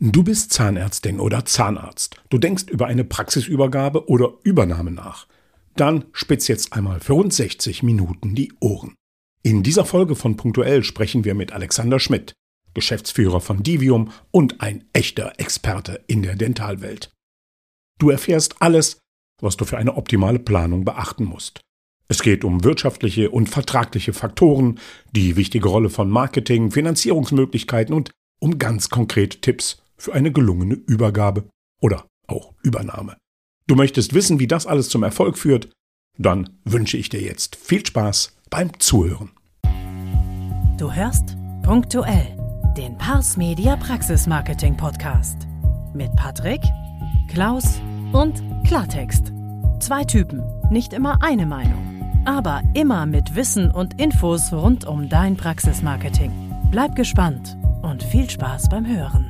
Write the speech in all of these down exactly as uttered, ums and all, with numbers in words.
Du bist Zahnärztin oder Zahnarzt. Du denkst über eine Praxisübergabe oder Übernahme nach. Dann spitz jetzt einmal für rund sechzig Minuten die Ohren. In dieser Folge von Punktuell sprechen wir mit Alexander Schmidt, Geschäftsführer von Divium und ein echter Experte in der Dentalwelt. Du erfährst alles, was du für eine optimale Planung beachten musst. Es geht um wirtschaftliche und vertragliche Faktoren, die wichtige Rolle von Marketing, Finanzierungsmöglichkeiten und um ganz konkrete Tipps für eine gelungene Übergabe oder auch Übernahme. Du möchtest wissen, wie das alles zum Erfolg führt? Dann wünsche ich dir jetzt viel Spaß beim Zuhören. Du hörst Punktuell, den Pars Media Praxis Marketing Podcast mit Patrick, Klaus und Klartext. Zwei Typen, nicht immer eine Meinung, aber immer mit Wissen und Infos rund um dein Praxismarketing. Bleib gespannt und viel Spaß beim Hören.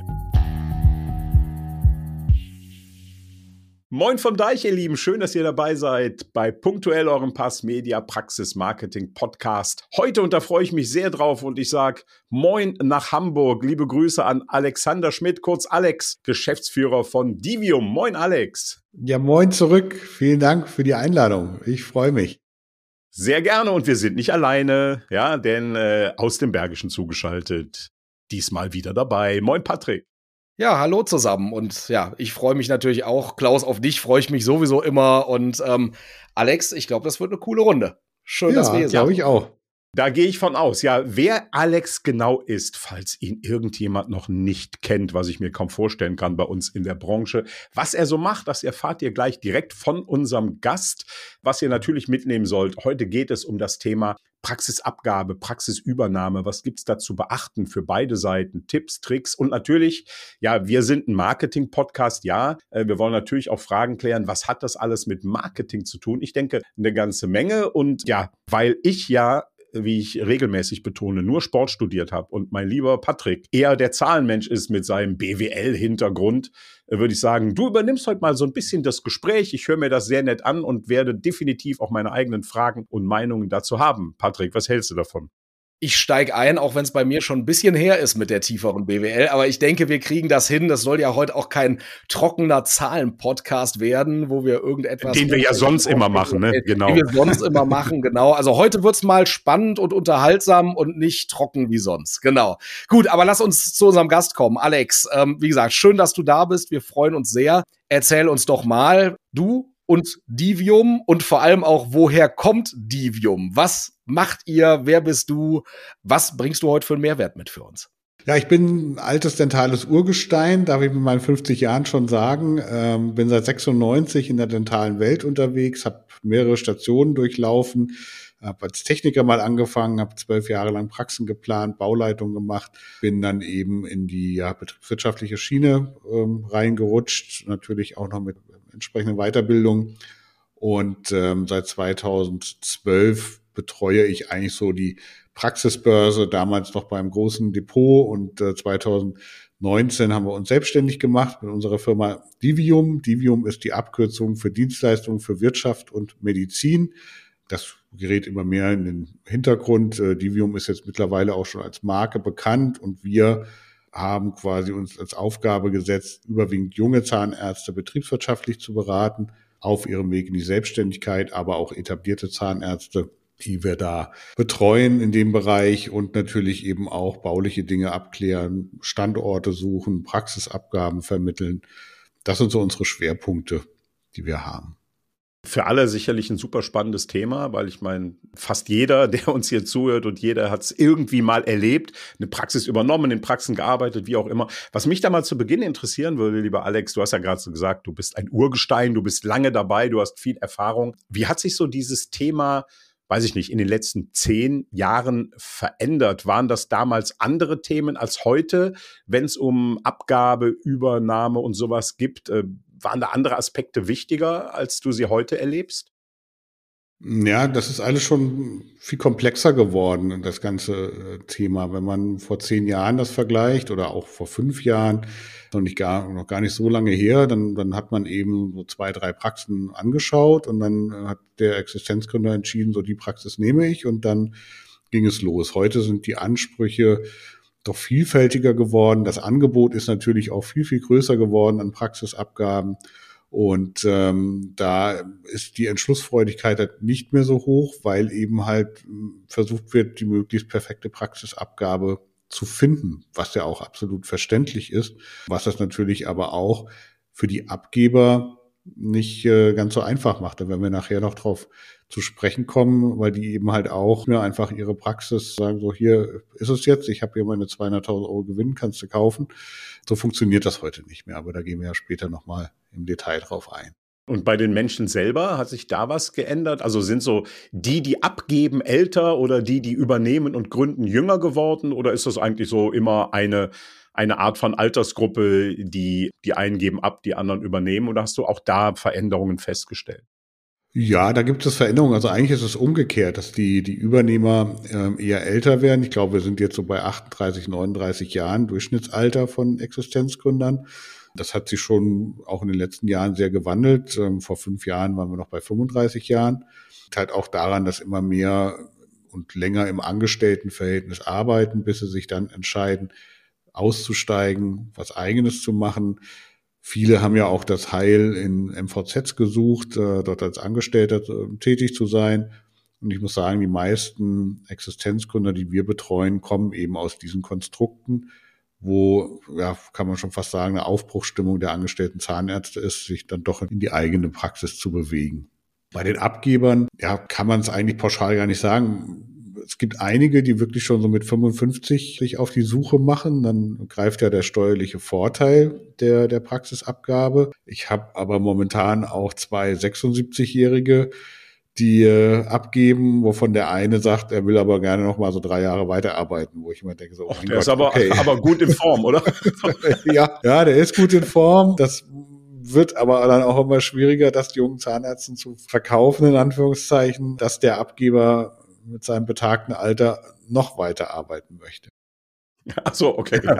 Moin vom Deich, ihr Lieben. Schön, dass ihr dabei seid bei Punktuell, eurem Pars Media Praxis Marketing Podcast. Heute, und da freue ich mich sehr drauf, und ich sage Moin nach Hamburg. Liebe Grüße an Alexander Schmidt, kurz Alex, Geschäftsführer von Divium. Moin, Alex. Ja, moin zurück. Vielen Dank für die Einladung. Ich freue mich. Sehr gerne, und wir sind nicht alleine, ja, denn äh, aus dem Bergischen zugeschaltet. Diesmal wieder dabei. Moin, Patrick. Ja, hallo zusammen, und ja, ich freue mich natürlich auch. Klaus, auf dich freue ich mich sowieso immer, und ähm, Alex, ich glaube, das wird eine coole Runde. Schön, ja, dass wir hier sind. Ja, glaube ich auch. Da gehe ich von aus. Ja, wer Alex genau ist, falls ihn irgendjemand noch nicht kennt, was ich mir kaum vorstellen kann bei uns in der Branche. Was er so macht, das erfahrt ihr gleich direkt von unserem Gast. Was ihr natürlich mitnehmen sollt, heute geht es um das Thema Praxisabgabe, Praxisübernahme. Was gibt's da zu beachten für beide Seiten? Tipps, Tricks und natürlich, ja, wir sind ein Marketing-Podcast, ja. Wir wollen natürlich auch Fragen klären, was hat das alles mit Marketing zu tun? Ich denke, eine ganze Menge, und ja, weil ich ja, wie ich regelmäßig betone, nur Sport studiert habe und mein lieber Patrick eher der Zahlenmensch ist mit seinem B W L-Hintergrund, würde ich sagen, du übernimmst heute mal so ein bisschen das Gespräch. Ich höre mir das sehr nett an und werde definitiv auch meine eigenen Fragen und Meinungen dazu haben. Patrick, was hältst du davon? Ich steige ein, auch wenn es bei mir schon ein bisschen her ist mit der tieferen B W L. Aber ich denke, wir kriegen das hin. Das soll ja heute auch kein trockener Zahlen-Podcast werden, wo wir irgendetwas... Den wir ja sonst immer machen, ne? Genau. Den wir sonst immer machen, genau. Also heute wird's mal spannend und unterhaltsam und nicht trocken wie sonst. Genau. Gut, aber lass uns zu unserem Gast kommen. Alex, ähm, wie gesagt, schön, dass du da bist. Wir freuen uns sehr. Erzähl uns doch mal, du und Divium, und vor allem auch, woher kommt Divium? Was macht ihr? Wer bist du? Was bringst du heute für einen Mehrwert mit für uns? Ja, ich bin ein altes dentales Urgestein, darf ich mit meinen fünfzig Jahren schon sagen. Ähm, bin seit sechsundneunzig in der dentalen Welt unterwegs, habe mehrere Stationen durchlaufen, habe als Techniker mal angefangen, habe zwölf Jahre lang Praxen geplant, Bauleitung gemacht, bin dann eben in die ja, betriebswirtschaftliche Schiene ähm, reingerutscht, natürlich auch noch mit entsprechenden Weiterbildung, und ähm, seit zweitausendzwölf betreue ich eigentlich so die Praxisbörse, damals noch beim großen Depot, und äh, zweitausendneunzehn haben wir uns selbstständig gemacht mit unserer Firma Divium. Divium ist die Abkürzung für Dienstleistungen für Wirtschaft und Medizin. Das gerät immer mehr in den Hintergrund. Äh, Divium ist jetzt mittlerweile auch schon als Marke bekannt, und wir haben quasi uns als Aufgabe gesetzt, überwiegend junge Zahnärzte betriebswirtschaftlich zu beraten, auf ihrem Weg in die Selbstständigkeit, aber auch etablierte Zahnärzte, die wir da betreuen in dem Bereich, und natürlich eben auch bauliche Dinge abklären, Standorte suchen, Praxisabgaben vermitteln. Das sind so unsere Schwerpunkte, die wir haben. Für alle sicherlich ein super spannendes Thema, weil ich meine, fast jeder, der uns hier zuhört, und jeder hat es irgendwie mal erlebt, eine Praxis übernommen, in Praxen gearbeitet, wie auch immer. Was mich da mal zu Beginn interessieren würde, lieber Alex, du hast ja gerade so gesagt, du bist ein Urgestein, du bist lange dabei, du hast viel Erfahrung. Wie hat sich so dieses Thema, weiß ich nicht, in den letzten zehn Jahren verändert? Waren das damals andere Themen als heute, wenn es um Abgabe, Übernahme und sowas gibt? Waren da andere Aspekte wichtiger, als du sie heute erlebst? Ja, das ist alles schon viel komplexer geworden, das ganze Thema. Wenn man vor zehn Jahren das vergleicht oder auch vor fünf Jahren, noch nicht gar, noch gar nicht so lange her, dann, dann hat man eben so zwei, drei Praxen angeschaut, und dann hat der Existenzgründer entschieden, so die Praxis nehme ich, und dann ging es los. Heute sind die Ansprüche doch vielfältiger geworden. Das Angebot ist natürlich auch viel, viel größer geworden an Praxisabgaben. Und ähm, da ist die Entschlussfreudigkeit halt nicht mehr so hoch, weil eben halt versucht wird, die möglichst perfekte Praxisabgabe zu finden, was ja auch absolut verständlich ist, was das natürlich aber auch für die Abgeber nicht äh, ganz so einfach macht. Da werden wir nachher noch drauf zu sprechen kommen, weil die eben halt auch mir einfach ihre Praxis sagen, so hier ist es jetzt, ich habe hier meine zweihunderttausend Euro Gewinn, kannst du kaufen. So funktioniert das heute nicht mehr, aber da gehen wir ja später nochmal im Detail drauf ein. Und bei den Menschen selber, hat sich da was geändert? Also sind so die, die abgeben, älter oder die, die übernehmen und gründen, jünger geworden? Oder ist das eigentlich so immer eine, eine Art von Altersgruppe, die die einen geben ab, die anderen übernehmen? Oder hast du auch da Veränderungen festgestellt? Ja, da gibt es Veränderungen. Also eigentlich ist es umgekehrt, dass die, die Übernehmer äh, eher älter werden. Ich glaube, wir sind jetzt so bei achtunddreißig, neununddreißig Jahren Durchschnittsalter von Existenzgründern. Das hat sich schon auch in den letzten Jahren sehr gewandelt. Ähm, vor fünf Jahren waren wir noch bei fünfunddreißig Jahren. Liegt halt auch daran, dass immer mehr und länger im Angestelltenverhältnis arbeiten, bis sie sich dann entscheiden, auszusteigen, was Eigenes zu machen. Viele haben ja auch das Heil in M V Zs gesucht, äh, dort als Angestellter äh, tätig zu sein. Und ich muss sagen, die meisten Existenzgründer, die wir betreuen, kommen eben aus diesen Konstrukten, wo, ja, kann man schon fast sagen, eine Aufbruchsstimmung der angestellten Zahnärzte ist, sich dann doch in die eigene Praxis zu bewegen. Bei den Abgebern, ja, kann man es eigentlich pauschal gar nicht sagen. Es gibt einige, die wirklich schon so mit fünfundfünfzig sich auf die Suche machen. Dann greift ja der steuerliche Vorteil der, der Praxisabgabe. Ich habe aber momentan auch zwei sechsundsiebzigjährige, die äh, abgeben, wovon der eine sagt, er will aber gerne noch mal so drei Jahre weiterarbeiten, wo ich immer denke, so, oh Och, der Gott, ist aber, okay. aber gut in Form, oder? ja, ja, der ist gut in Form. Das wird aber dann auch immer schwieriger, das jungen Zahnärzten zu verkaufen, in Anführungszeichen, dass der Abgeber mit seinem betagten Alter noch weiter arbeiten möchte. Ach so, okay. Ja.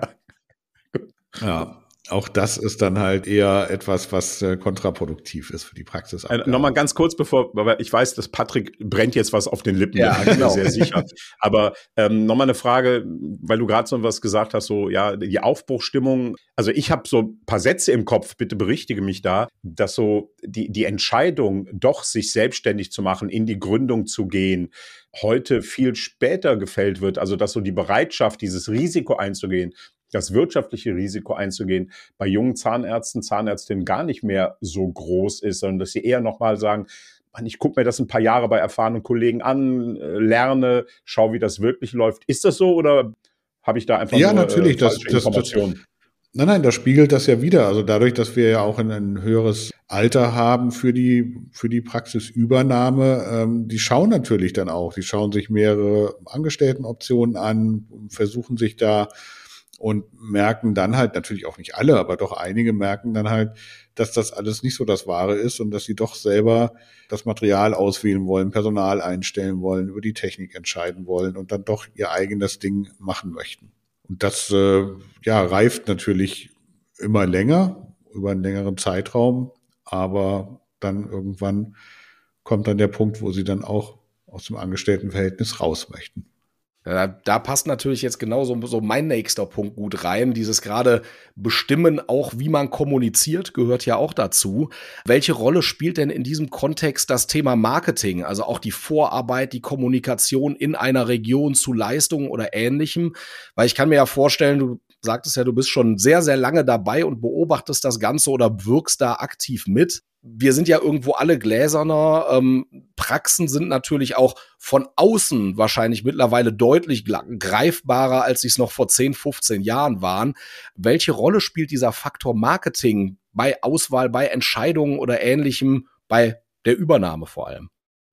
Ja, auch das ist dann halt eher etwas, was äh, kontraproduktiv ist für die Praxis. Äh, Nochmal ganz kurz, bevor, weil ich weiß, dass Patrick brennt jetzt was auf den Lippen, ja, bin ich genau. mir sehr sicher. Aber ähm, nochmal eine Frage, weil du gerade so was gesagt hast, so ja, die Aufbruchsstimmung. Also ich habe so ein paar Sätze im Kopf, bitte berichtige mich da, dass so die, die Entscheidung, doch sich selbstständig zu machen, in die Gründung zu gehen, heute viel später gefällt wird. Also dass so die Bereitschaft, dieses Risiko einzugehen, das wirtschaftliche Risiko einzugehen, bei jungen Zahnärzten, Zahnärztinnen gar nicht mehr so groß ist, sondern dass sie eher nochmal sagen, Mann, ich gucke mir das ein paar Jahre bei erfahrenen Kollegen an, lerne, schau, wie das wirklich läuft. Ist das so oder habe ich da einfach ja, nur natürlich, äh, das, falsche das, Informationen? Das, nein, nein, das spiegelt das ja wieder. Also dadurch, dass wir ja auch ein, ein höheres Alter haben für die für die Praxisübernahme, ähm, die schauen natürlich dann auch, die schauen sich mehrere Angestelltenoptionen an, versuchen sich da und merken dann halt, natürlich auch nicht alle, aber doch einige merken dann halt, dass das alles nicht so das Wahre ist und dass sie doch selber das Material auswählen wollen, Personal einstellen wollen, über die Technik entscheiden wollen und dann doch ihr eigenes Ding machen möchten. Und das äh, ja, reift natürlich immer länger, über einen längeren Zeitraum, aber dann irgendwann kommt dann der Punkt, wo sie dann auch aus dem Angestelltenverhältnis raus möchten. Da, da passt natürlich jetzt genau so, so mein nächster Punkt gut rein. Dieses gerade Bestimmen, auch wie man kommuniziert, gehört ja auch dazu. Welche Rolle spielt denn in diesem Kontext das Thema Marketing? Also auch die Vorarbeit, die Kommunikation in einer Region zu Leistungen oder Ähnlichem? Weil ich kann mir ja vorstellen, du sagtest ja, du bist schon sehr, sehr lange dabei und beobachtest das Ganze oder wirkst da aktiv mit. Wir sind ja irgendwo alle gläserner. Ähm, Praxen sind natürlich auch von außen wahrscheinlich mittlerweile deutlich greifbarer, als sie es noch vor zehn, fünfzehn Jahren waren. Welche Rolle spielt dieser Faktor Marketing bei Auswahl, bei Entscheidungen oder Ähnlichem, bei der Übernahme vor allem?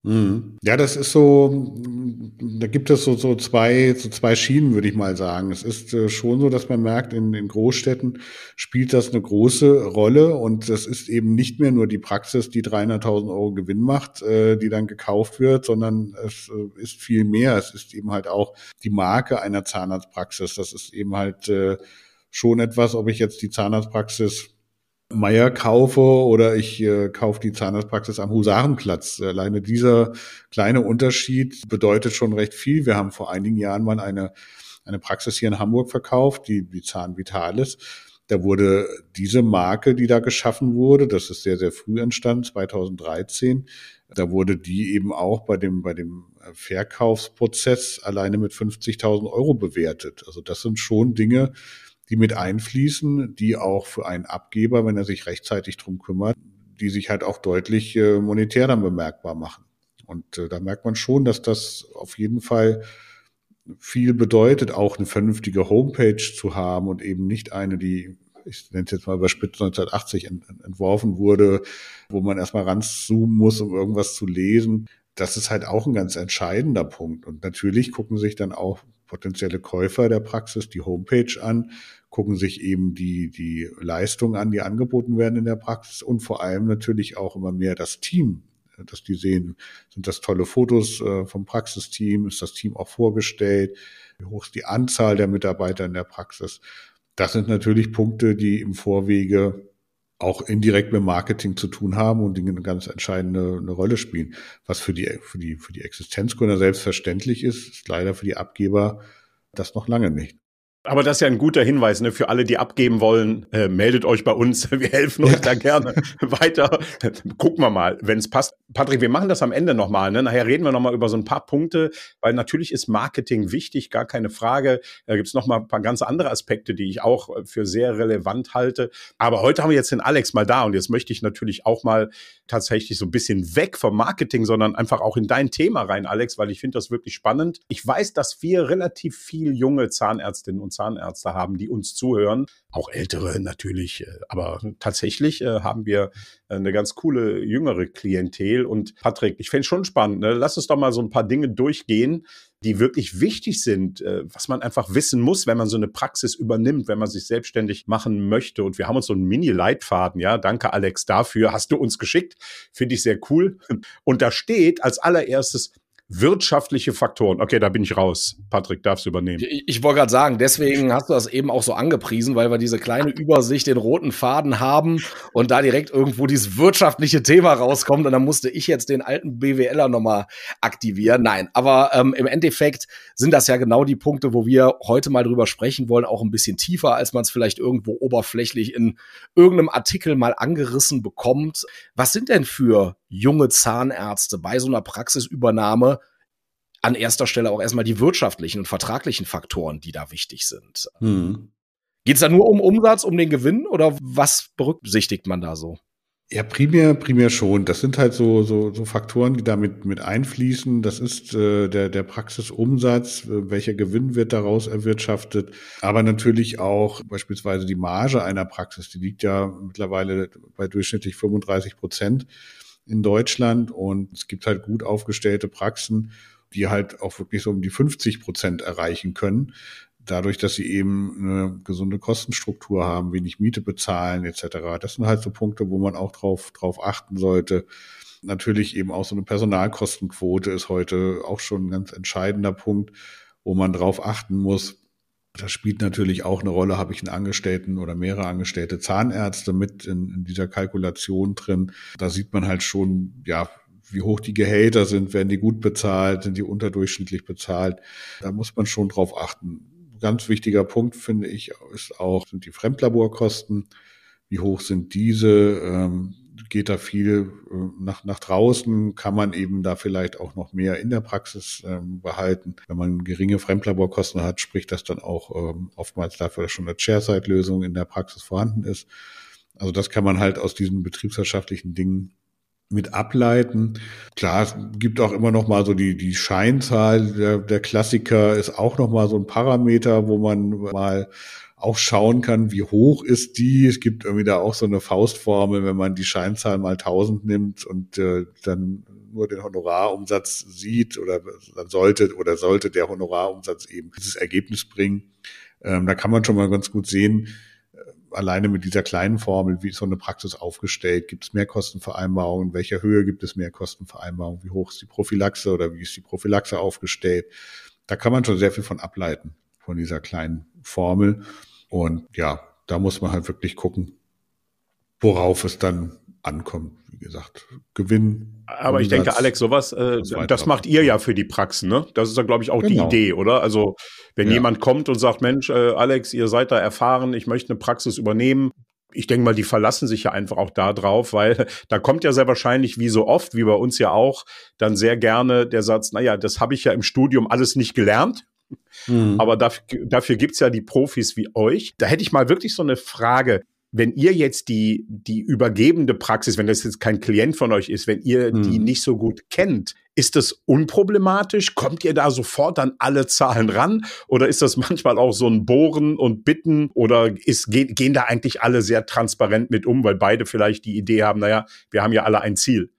Ja, das ist so, da gibt es so, so zwei, so zwei Schienen, würde ich mal sagen. Es ist äh, schon so, dass man merkt, in, in Großstädten spielt das eine große Rolle und das ist eben nicht mehr nur die Praxis, die dreihunderttausend Euro Gewinn macht, äh, die dann gekauft wird, sondern es äh, ist viel mehr. Es ist eben halt auch die Marke einer Zahnarztpraxis. Das ist eben halt äh, schon etwas, ob ich jetzt die Zahnarztpraxis Meier kaufe oder ich äh, kaufe die Zahnarztpraxis am Husarenplatz. Alleine dieser kleine Unterschied bedeutet schon recht viel. Wir haben vor einigen Jahren mal eine eine Praxis hier in Hamburg verkauft, die, die Zahn Vitalis. Da wurde diese Marke, die da geschaffen wurde, das ist sehr, sehr früh entstanden, zweitausenddreizehn, da wurde die eben auch bei dem, bei dem Verkaufsprozess alleine mit fünfzigtausend Euro bewertet. Also das sind schon Dinge, die mit einfließen, die auch für einen Abgeber, wenn er sich rechtzeitig drum kümmert, die sich halt auch deutlich äh, monetär dann bemerkbar machen. Und äh, da merkt man schon, dass das auf jeden Fall viel bedeutet, auch eine vernünftige Homepage zu haben und eben nicht eine, die, ich nenne es jetzt mal überspitzt, neunzehnhundertachtzig ent, entworfen wurde, wo man erstmal ranzoomen muss, um irgendwas zu lesen. Das ist halt auch ein ganz entscheidender Punkt. Und natürlich gucken sich dann auch potenzielle Käufer der Praxis die Homepage an, gucken sich eben die, die Leistungen an, die angeboten werden in der Praxis und vor allem natürlich auch immer mehr das Team, dass die sehen, sind das tolle Fotos äh, vom Praxisteam, ist das Team auch vorgestellt, wie hoch ist die Anzahl der Mitarbeiter in der Praxis. Das sind natürlich Punkte, die im Vorwege auch indirekt mit Marketing zu tun haben und die eine ganz entscheidende eine Rolle spielen. Was für die, für die, für die Existenzgründer selbstverständlich ist, ist leider für die Abgeber das noch lange nicht. Aber das ist ja ein guter Hinweis, ne? Für alle, die abgeben wollen, äh, meldet euch bei uns. Wir helfen euch da gerne weiter. Gucken wir mal, wenn es passt. Patrick, wir machen das am Ende nochmal. Ne? Nachher reden wir nochmal über so ein paar Punkte, weil natürlich ist Marketing wichtig, gar keine Frage. Da gibt es nochmal ein paar ganz andere Aspekte, die ich auch für sehr relevant halte. Aber heute haben wir jetzt den Alex mal da und jetzt möchte ich natürlich auch mal tatsächlich so ein bisschen weg vom Marketing, sondern einfach auch in dein Thema rein, Alex, weil ich finde das wirklich spannend. Ich weiß, dass wir relativ viel junge Zahnärztinnen und Zahnärzte haben, die uns zuhören. Auch ältere natürlich, aber tatsächlich äh, haben wir eine ganz coole jüngere Klientel. Und Patrick, ich fände es schon spannend, ne? Lass uns doch mal so ein paar Dinge durchgehen, die wirklich wichtig sind, äh, was man einfach wissen muss, wenn man so eine Praxis übernimmt, wenn man sich selbstständig machen möchte. Und wir haben uns so einen Mini-Leitfaden, ja, danke Alex dafür, hast du uns geschickt, finde ich sehr cool. Und da steht als allererstes wirtschaftliche Faktoren. Okay, da bin ich raus. Patrick, darfst du übernehmen. Ich, ich wollte gerade sagen, deswegen hast du das eben auch so angepriesen, weil wir diese kleine Übersicht, den roten Faden haben und da direkt irgendwo dieses wirtschaftliche Thema rauskommt und dann musste ich jetzt den alten BWLer nochmal aktivieren. Nein, aber ähm, im Endeffekt sind das ja genau die Punkte, wo wir heute mal drüber sprechen wollen, auch ein bisschen tiefer, als man es vielleicht irgendwo oberflächlich in irgendeinem Artikel mal angerissen bekommt. Was sind denn für junge Zahnärzte bei so einer Praxisübernahme an erster Stelle auch erstmal die wirtschaftlichen und vertraglichen Faktoren, die da wichtig sind? Hm. Geht es da nur um Umsatz, um den Gewinn oder was berücksichtigt man da so? Ja, primär, primär schon. Das sind halt so, so, so Faktoren, die damit mit einfließen. Das ist äh, der, der Praxisumsatz, äh, welcher Gewinn wird daraus erwirtschaftet. Aber natürlich auch beispielsweise die Marge einer Praxis. Die liegt ja mittlerweile bei durchschnittlich fünfunddreißig Prozent in Deutschland. Und es gibt halt gut aufgestellte Praxen, die halt auch wirklich so um die fünfzig Prozent erreichen können. Dadurch, dass sie eben eine gesunde Kostenstruktur haben, wenig Miete bezahlen et cetera. Das sind halt so Punkte, wo man auch drauf, drauf achten sollte. Natürlich eben auch so eine Personalkostenquote ist heute auch schon ein ganz entscheidender Punkt, wo man drauf achten muss. Das spielt natürlich auch eine Rolle, habe ich einen Angestellten oder mehrere angestellte Zahnärzte mit in, in dieser Kalkulation drin. Da sieht man halt schon, ja, wie hoch die Gehälter sind, werden die gut bezahlt, sind die unterdurchschnittlich bezahlt. Da muss man schon drauf achten. Ganz wichtiger Punkt, finde ich, ist auch, sind die Fremdlaborkosten. Wie hoch sind diese? Ähm, geht da viel äh, nach, nach draußen? Kann man eben da vielleicht auch noch mehr in der Praxis ähm, behalten? Wenn man geringe Fremdlaborkosten hat, spricht das dann auch ähm, oftmals dafür, dass schon eine Share-Side-Lösung in der Praxis vorhanden ist. Also das kann man halt aus diesen betriebswirtschaftlichen Dingen mit ableiten. Klar, es gibt auch immer noch mal so die, die Scheinzahl, der, der Klassiker ist auch noch mal so ein Parameter, wo man mal auch schauen kann, wie hoch ist die. Es gibt irgendwie da auch so eine Faustformel, wenn man die Scheinzahl mal tausend nimmt und äh, dann nur den Honorarumsatz sieht oder dann sollte oder sollte der Honorarumsatz eben dieses Ergebnis bringen. Ähm, da kann man schon mal ganz gut sehen, alleine mit dieser kleinen Formel, wie ist so eine Praxis aufgestellt? Gibt es Mehrkostenvereinbarungen? In welcher Höhe gibt es Mehrkostenvereinbarungen? Wie hoch ist die Prophylaxe oder wie ist die Prophylaxe aufgestellt? Da kann man schon sehr viel von ableiten, von dieser kleinen Formel. Und ja, da muss man halt wirklich gucken, worauf es dann ankommt. Wie gesagt, Gewinn. Aber ich denke, Alex, sowas, äh, das macht ihr ja für die Praxen, ne? Das ist ja, glaube ich, auch genau. die Idee, oder? Also, wenn ja. jemand kommt und sagt, Mensch, äh, Alex, ihr seid da erfahren, ich möchte eine Praxis übernehmen. Ich denke mal, die verlassen sich ja einfach auch da drauf, weil da kommt ja sehr wahrscheinlich, wie so oft, wie bei uns ja auch, dann sehr gerne der Satz, naja, das habe ich ja im Studium alles nicht gelernt. Mhm. Aber dafür, dafür gibt's ja die Profis wie euch. Da hätte ich mal wirklich so eine Frage. Wenn ihr jetzt die, die übergebende Praxis, wenn das jetzt kein Klient von euch ist, wenn ihr hm. die nicht so gut kennt, ist das unproblematisch? Kommt ihr da sofort an alle Zahlen ran? Oder ist das manchmal auch so ein Bohren und Bitten? Oder ist, gehen, gehen da eigentlich alle sehr transparent mit um, weil beide vielleicht die Idee haben, naja, wir haben ja alle ein Ziel?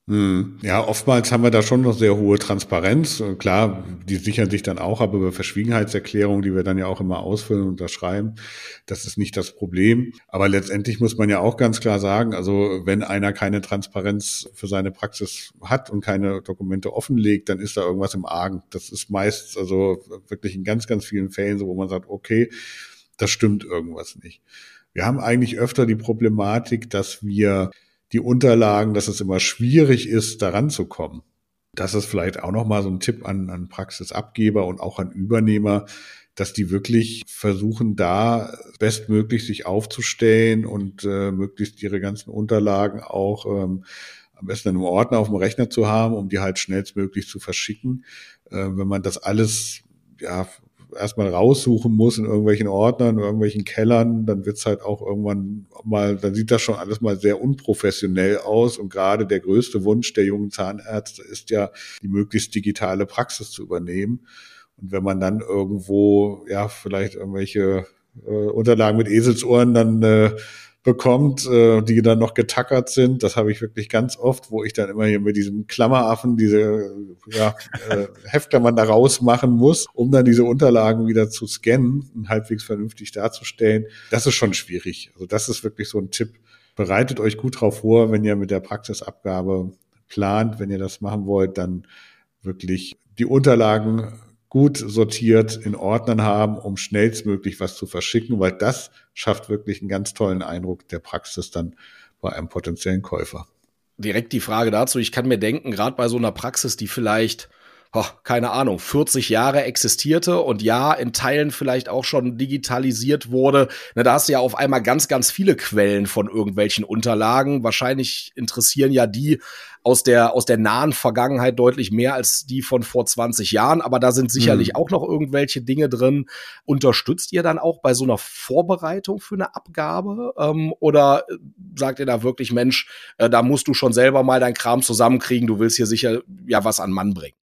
Ja, oftmals haben wir da schon noch sehr hohe Transparenz. Klar, die sichern sich dann auch ab über Verschwiegenheitserklärungen, die wir dann ja auch immer ausfüllen und unterschreiben. Das ist nicht das Problem. Aber letztendlich muss man ja auch ganz klar sagen, also wenn einer keine Transparenz für seine Praxis hat und keine Dokumente offenlegt, dann ist da irgendwas im Argen. Das ist meist, also wirklich in ganz, ganz vielen Fällen so, wo man sagt, okay, das stimmt irgendwas nicht. Wir haben eigentlich öfter die Problematik, dass wir die Unterlagen, dass es immer schwierig ist, daran zu kommen. Das ist vielleicht auch nochmal so ein Tipp an, an Praxisabgeber und auch an Übernehmer, dass die wirklich versuchen, da bestmöglich sich aufzustellen und äh, möglichst ihre ganzen Unterlagen auch ähm, am besten in einem Ordner auf dem Rechner zu haben, um die halt schnellstmöglich zu verschicken. Äh, wenn man das alles, ja, erstmal raussuchen muss in irgendwelchen Ordnern, in irgendwelchen Kellern, dann wird's halt auch irgendwann mal, dann sieht das schon alles mal sehr unprofessionell aus. Und gerade der größte Wunsch der jungen Zahnärzte ist ja, die möglichst digitale Praxis zu übernehmen. Und wenn man dann irgendwo, ja, vielleicht irgendwelche äh, Unterlagen mit Eselsohren dann äh, bekommt, äh, die dann noch getackert sind. Das habe ich wirklich ganz oft, wo ich dann immer hier mit diesem Klammeraffen diese ja, äh, Heftklammern da rausmachen muss, um dann diese Unterlagen wieder zu scannen und halbwegs vernünftig darzustellen. Das ist schon schwierig. Also das ist wirklich so ein Tipp. Bereitet euch gut drauf vor, wenn ihr mit der Praxisabgabe plant. Wenn ihr das machen wollt, dann wirklich die Unterlagen gut sortiert in Ordnern haben, um schnellstmöglich was zu verschicken, weil das schafft wirklich einen ganz tollen Eindruck der Praxis dann bei einem potenziellen Käufer. Direkt die Frage dazu, ich kann mir denken, gerade bei so einer Praxis, die vielleicht, oh, keine Ahnung, vierzig Jahre existierte und ja, in Teilen vielleicht auch schon digitalisiert wurde, na, da hast du ja auf einmal ganz, ganz viele Quellen von irgendwelchen Unterlagen. Wahrscheinlich interessieren ja die aus der, aus der nahen Vergangenheit deutlich mehr als die von vor zwanzig Jahren, aber da sind sicherlich hm. auch noch irgendwelche Dinge drin. Unterstützt ihr dann auch bei so einer Vorbereitung für eine Abgabe? Ähm, oder sagt ihr da wirklich, Mensch, äh, da musst du schon selber mal deinen Kram zusammenkriegen, du willst hier sicher ja was an Mann bringen?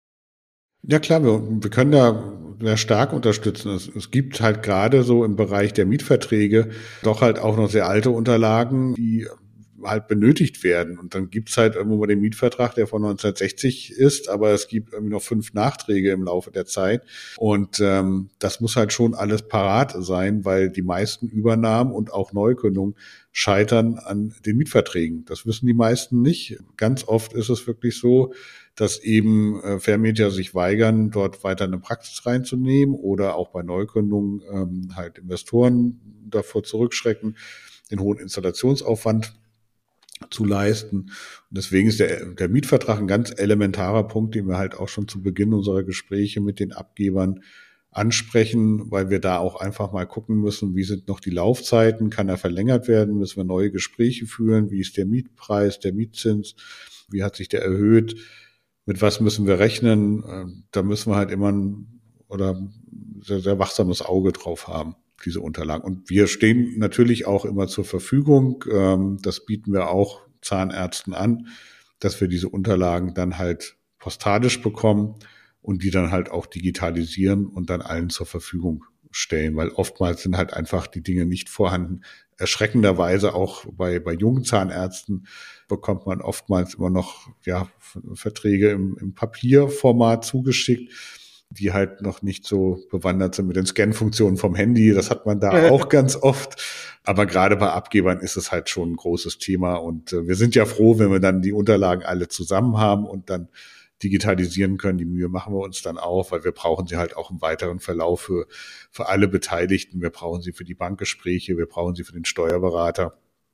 Ja klar, wir, wir können da sehr stark unterstützen. Es, es gibt halt gerade so im Bereich der Mietverträge doch halt auch noch sehr alte Unterlagen, die halt benötigt werden. Und dann gibt's halt irgendwo mal den Mietvertrag, der von neunzehnhundertsechzig ist, aber es gibt irgendwie noch fünf Nachträge im Laufe der Zeit. Und ähm, das muss halt schon alles parat sein, weil die meisten Übernahmen und auch Neugründungen scheitern an den Mietverträgen. Das wissen die meisten nicht. Ganz oft ist es wirklich so, dass eben äh, Vermieter sich weigern, dort weiter eine Praxis reinzunehmen oder auch bei Neugründungen ähm, halt Investoren davor zurückschrecken, den hohen Installationsaufwand zu leisten. Und deswegen ist der, der Mietvertrag ein ganz elementarer Punkt, den wir halt auch schon zu Beginn unserer Gespräche mit den Abgebern ansprechen, weil wir da auch einfach mal gucken müssen, wie sind noch die Laufzeiten, kann er verlängert werden, müssen wir neue Gespräche führen, wie ist der Mietpreis, der Mietzins, wie hat sich der erhöht, mit was müssen wir rechnen, da müssen wir halt immer ein oder sehr, sehr wachsames Auge drauf haben, diese Unterlagen. Und wir stehen natürlich auch immer zur Verfügung, das bieten wir auch Zahnärzten an, dass wir diese Unterlagen dann halt postalisch bekommen und die dann halt auch digitalisieren und dann allen zur Verfügung stellen, weil oftmals sind halt einfach die Dinge nicht vorhanden. Erschreckenderweise auch bei, bei jungen Zahnärzten bekommt man oftmals immer noch, ja, Verträge im, im Papierformat zugeschickt, die halt noch nicht so bewandert sind mit den Scan-Funktionen vom Handy. Das hat man da auch ganz oft. Aber gerade bei Abgebern ist es halt schon ein großes Thema. Und äh, wir sind ja froh, wenn wir dann die Unterlagen alle zusammen haben und dann digitalisieren können. Die Mühe machen wir uns dann auch, weil wir brauchen sie halt auch im weiteren Verlauf für, für alle Beteiligten. Wir brauchen sie für die Bankgespräche, wir brauchen sie für den Steuerberater.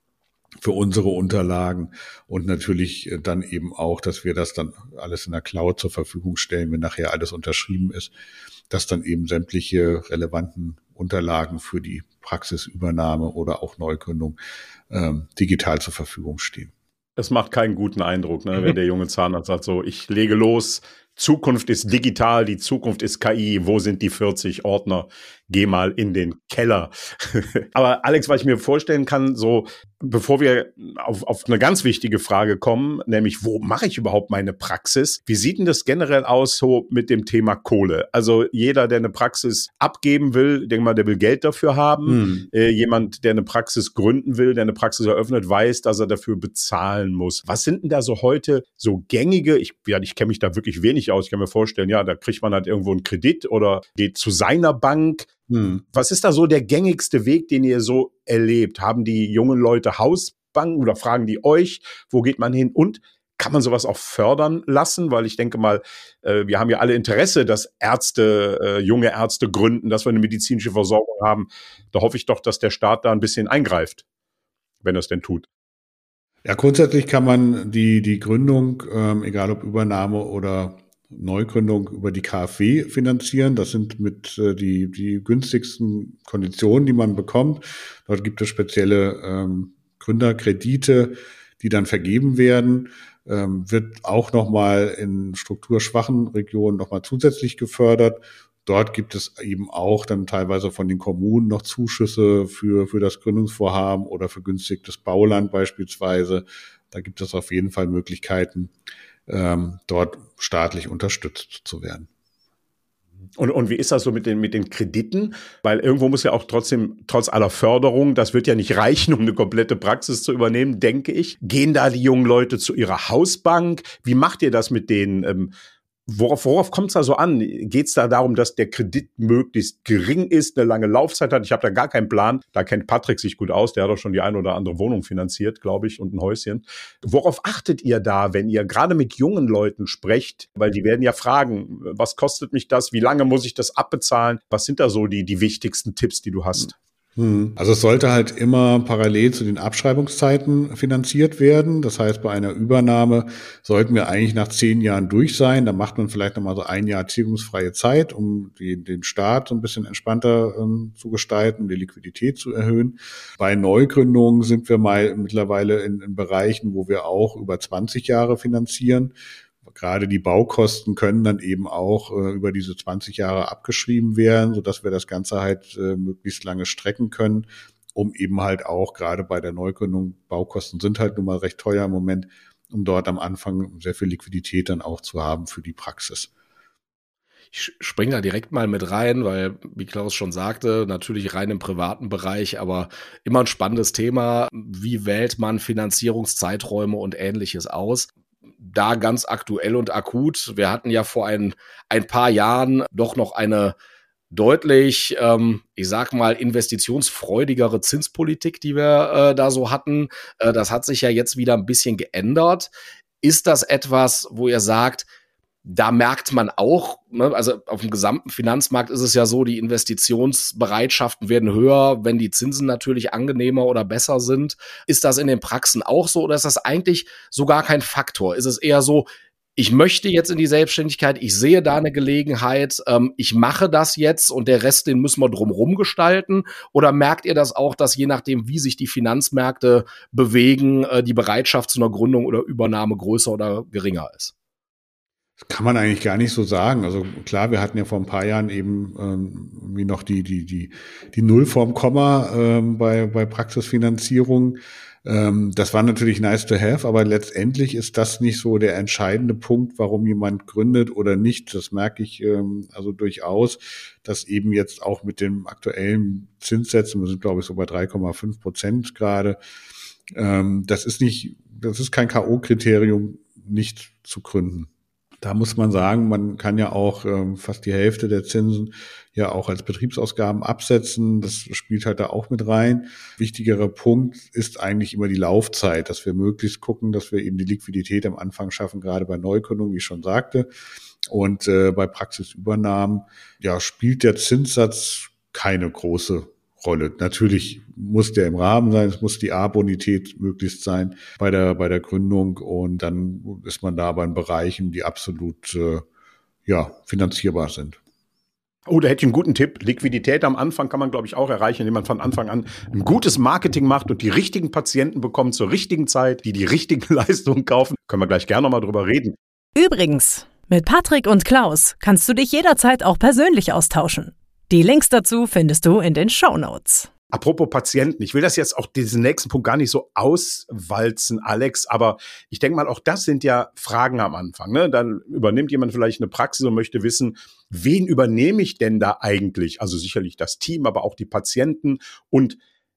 für unsere Unterlagen und natürlich dann eben auch, dass wir das dann alles in der Cloud zur Verfügung stellen, wenn nachher alles unterschrieben ist, dass dann eben sämtliche relevanten Unterlagen für die Praxisübernahme oder auch Neugründung ähm, digital zur Verfügung stehen. Es macht keinen guten Eindruck, ne, wenn der junge Zahnarzt sagt so, ich lege los, Zukunft ist digital, die Zukunft ist K I, wo sind die vierzig Ordner? Geh mal in den Keller. Aber Alex, was ich mir vorstellen kann, so bevor wir auf, auf eine ganz wichtige Frage kommen, nämlich wo mache ich überhaupt meine Praxis? Wie sieht denn das generell aus so mit dem Thema Kohle? Also jeder, der eine Praxis abgeben will, denke mal, der will Geld dafür haben. Hm. Äh, jemand, der eine Praxis gründen will, der eine Praxis eröffnet, weiß, dass er dafür bezahlen muss. Was sind denn da so heute so gängige, ich, ja, ich kenne mich da wirklich wenig aus, ich kann mir vorstellen, ja, da kriegt man halt irgendwo einen Kredit oder geht zu seiner Bank. Hm. Was ist da so der gängigste Weg, den ihr so erlebt? Haben die jungen Leute Hausbanken oder fragen die euch, wo geht man hin? Und kann man sowas auch fördern lassen? Weil ich denke mal, äh, wir haben ja alle Interesse, dass Ärzte, äh, junge Ärzte gründen, dass wir eine medizinische Versorgung haben. Da hoffe ich doch, dass der Staat da ein bisschen eingreift, wenn er es denn tut. Ja, grundsätzlich kann man die, die Gründung, ähm, egal ob Übernahme oder Neugründung, über die K f W finanzieren. Das sind mit äh, die, die günstigsten Konditionen, die man bekommt. Dort gibt es spezielle ähm, Gründerkredite, die dann vergeben werden. Ähm, wird auch nochmal in strukturschwachen Regionen nochmal zusätzlich gefördert. Dort gibt es eben auch dann teilweise von den Kommunen noch Zuschüsse für, für das Gründungsvorhaben oder vergünstigtes Bauland beispielsweise. Da gibt es auf jeden Fall Möglichkeiten, ähm, dort staatlich unterstützt zu werden. Und, und wie ist das so mit den, mit den Krediten? Weil irgendwo muss ja auch trotzdem, trotz aller Förderung, das wird ja nicht reichen, um eine komplette Praxis zu übernehmen, denke ich. Gehen da die jungen Leute zu ihrer Hausbank? Wie macht ihr das mit denen? Ähm, Worauf, worauf kommt es da so an? Geht es da darum, dass der Kredit möglichst gering ist, eine lange Laufzeit hat? Ich habe da gar keinen Plan. Da kennt Patrick sich gut aus. Der hat auch schon die ein oder andere Wohnung finanziert, glaube ich, und ein Häuschen. Worauf achtet ihr da, wenn ihr gerade mit jungen Leuten sprecht? Weil die werden ja fragen, was kostet mich das? Wie lange muss ich das abbezahlen? Was sind da so die, die wichtigsten Tipps, die du hast? Also es sollte halt immer parallel zu den Abschreibungszeiten finanziert werden. Das heißt, bei einer Übernahme sollten wir eigentlich nach zehn Jahren durch sein. Da macht man vielleicht nochmal so ein Jahr tilgungsfreie Zeit, um die, den Start so ein bisschen entspannter ähm, zu gestalten, die Liquidität zu erhöhen. Bei Neugründungen sind wir mal mittlerweile in, in Bereichen, wo wir auch über zwanzig Jahre finanzieren. Gerade die Baukosten können dann eben auch äh, über diese zwanzig Jahre abgeschrieben werden, sodass wir das Ganze halt äh, möglichst lange strecken können, um eben halt auch gerade bei der Neugründung, Baukosten sind halt nun mal recht teuer im Moment, um dort am Anfang sehr viel Liquidität dann auch zu haben für die Praxis. Ich springe da direkt mal mit rein, weil, wie Klaus schon sagte, natürlich rein im privaten Bereich, aber immer ein spannendes Thema. Wie wählt man Finanzierungszeiträume und Ähnliches aus? Da ganz aktuell und akut. Wir hatten ja vor ein, ein paar Jahren doch noch eine deutlich, ähm, ich sag mal, investitionsfreudigere Zinspolitik, die wir äh, da so hatten. Äh, das hat sich ja jetzt wieder ein bisschen geändert. Ist das etwas, wo ihr sagt, da merkt man auch, ne, also auf dem gesamten Finanzmarkt ist es ja so, die Investitionsbereitschaften werden höher, wenn die Zinsen natürlich angenehmer oder besser sind. Ist das in den Praxen auch so oder ist das eigentlich so gar kein Faktor? Ist es eher so, ich möchte jetzt in die Selbstständigkeit, ich sehe da eine Gelegenheit, ähm, ich mache das jetzt und der Rest, den müssen wir drumherum gestalten? Oder merkt ihr das auch, dass je nachdem, wie sich die Finanzmärkte bewegen, äh, die Bereitschaft zu einer Gründung oder Übernahme größer oder geringer ist? Kann man eigentlich gar nicht so sagen. Also klar, wir hatten ja vor ein paar Jahren eben ähm, wie noch die die die die Null vorm Komma ähm, bei bei Praxisfinanzierung. Ähm, das war natürlich nice to have, aber letztendlich ist das nicht so der entscheidende Punkt, warum jemand gründet oder nicht. Das merke ich ähm, also durchaus, dass eben jetzt auch mit dem aktuellen Zinssätzen, wir sind glaube ich so bei drei Komma fünf Prozent gerade, ähm, das ist nicht, das ist kein K O-Kriterium, nicht zu gründen. Da muss man sagen, man kann ja auch ähm, fast die Hälfte der Zinsen ja auch als Betriebsausgaben absetzen. Das spielt halt da auch mit rein. Wichtigerer Punkt ist eigentlich immer die Laufzeit, dass wir möglichst gucken, dass wir eben die Liquidität am Anfang schaffen, gerade bei Neugründung, wie ich schon sagte. Und äh, bei Praxisübernahmen ja, spielt der Zinssatz keine große Rolle. Natürlich muss der im Rahmen sein, es muss die A-Bonität möglichst sein bei der, bei der Gründung und dann ist man da aber in Bereichen, die absolut, äh, ja, finanzierbar sind. Oh, da hätte ich einen guten Tipp. Liquidität am Anfang kann man, glaube ich, auch erreichen, indem man von Anfang an ein gutes Marketing macht und die richtigen Patienten bekommt zur richtigen Zeit, die die richtigen Leistungen kaufen. Können wir gleich gerne nochmal drüber reden. Übrigens, mit Patrick und Klaus kannst du dich jederzeit auch persönlich austauschen. Die Links dazu findest du in den Shownotes. Apropos Patienten, ich will das jetzt auch diesen nächsten Punkt gar nicht so auswalzen, Alex, aber ich denke mal, auch das sind ja Fragen am Anfang. Ne? Dann übernimmt jemand vielleicht eine Praxis und möchte wissen, wen übernehme ich denn da eigentlich? Also sicherlich das Team, aber auch die Patienten. Und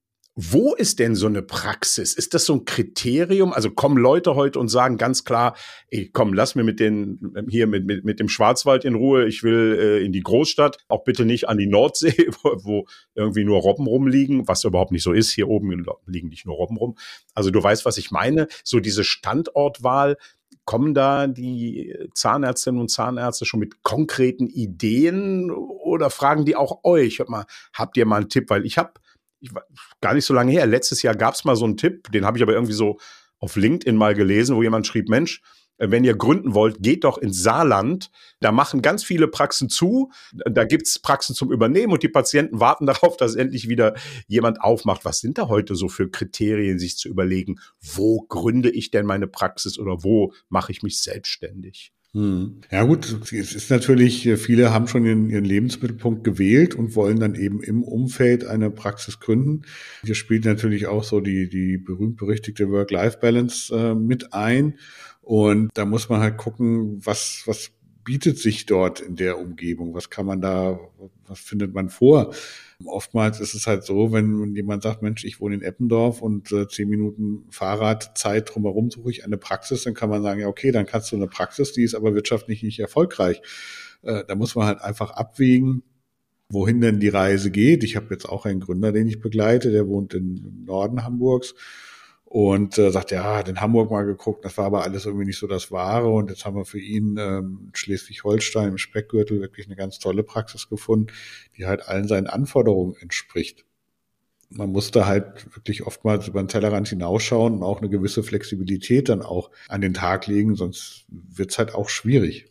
wo ist denn so eine Praxis? Ist das so ein Kriterium? Also kommen Leute heute und sagen ganz klar, ey, komm, lass mir mit den hier mit mit, mit dem Schwarzwald in Ruhe. Ich will äh, in die Großstadt, auch bitte nicht an die Nordsee, wo, wo irgendwie nur Robben rumliegen, was überhaupt nicht so ist. Hier oben liegen nicht nur Robben rum. Also du weißt, was ich meine. So diese Standortwahl. Kommen da die Zahnärztinnen und Zahnärzte schon mit konkreten Ideen oder fragen die auch euch? Hört mal, habt ihr mal einen Tipp? Weil ich habe Ich war gar nicht so lange her. Letztes Jahr gab es mal so einen Tipp, den habe ich aber irgendwie so auf LinkedIn mal gelesen, wo jemand schrieb, Mensch, wenn ihr gründen wollt, geht doch ins Saarland. Da machen ganz viele Praxen zu. Da gibt's Praxen zum Übernehmen und die Patienten warten darauf, dass endlich wieder jemand aufmacht. Was sind da heute so für Kriterien, sich zu überlegen, wo gründe ich denn meine Praxis oder wo mache ich mich selbstständig? Hm. Ja gut, es ist natürlich, viele haben schon ihren, ihren Lebensmittelpunkt gewählt und wollen dann eben im Umfeld eine Praxis gründen. Hier spielt natürlich auch so die, die berühmt-berüchtigte Work-Life-Balance äh, mit ein. Und da muss man halt gucken, was, was bietet sich dort in der Umgebung? Was kann man da, was findet man vor? Oftmals ist es halt so, wenn jemand sagt, Mensch, ich wohne in Eppendorf und äh, zehn Minuten Fahrradzeit drumherum suche ich eine Praxis, dann kann man sagen, ja okay, dann kannst du eine Praxis, die ist aber wirtschaftlich nicht erfolgreich. Äh, da muss man halt einfach abwägen, wohin denn die Reise geht. Ich habe jetzt auch einen Gründer, den ich begleite, der wohnt im Norden Hamburgs. Und äh, sagt, ja, hat in Hamburg mal geguckt, das war aber alles irgendwie nicht so das Wahre. Und jetzt haben wir für ihn ähm, Schleswig-Holstein im Speckgürtel wirklich eine ganz tolle Praxis gefunden, die halt allen seinen Anforderungen entspricht. Man muss da halt wirklich oftmals über den Tellerrand hinausschauen und auch eine gewisse Flexibilität dann auch an den Tag legen, sonst wird's halt auch schwierig.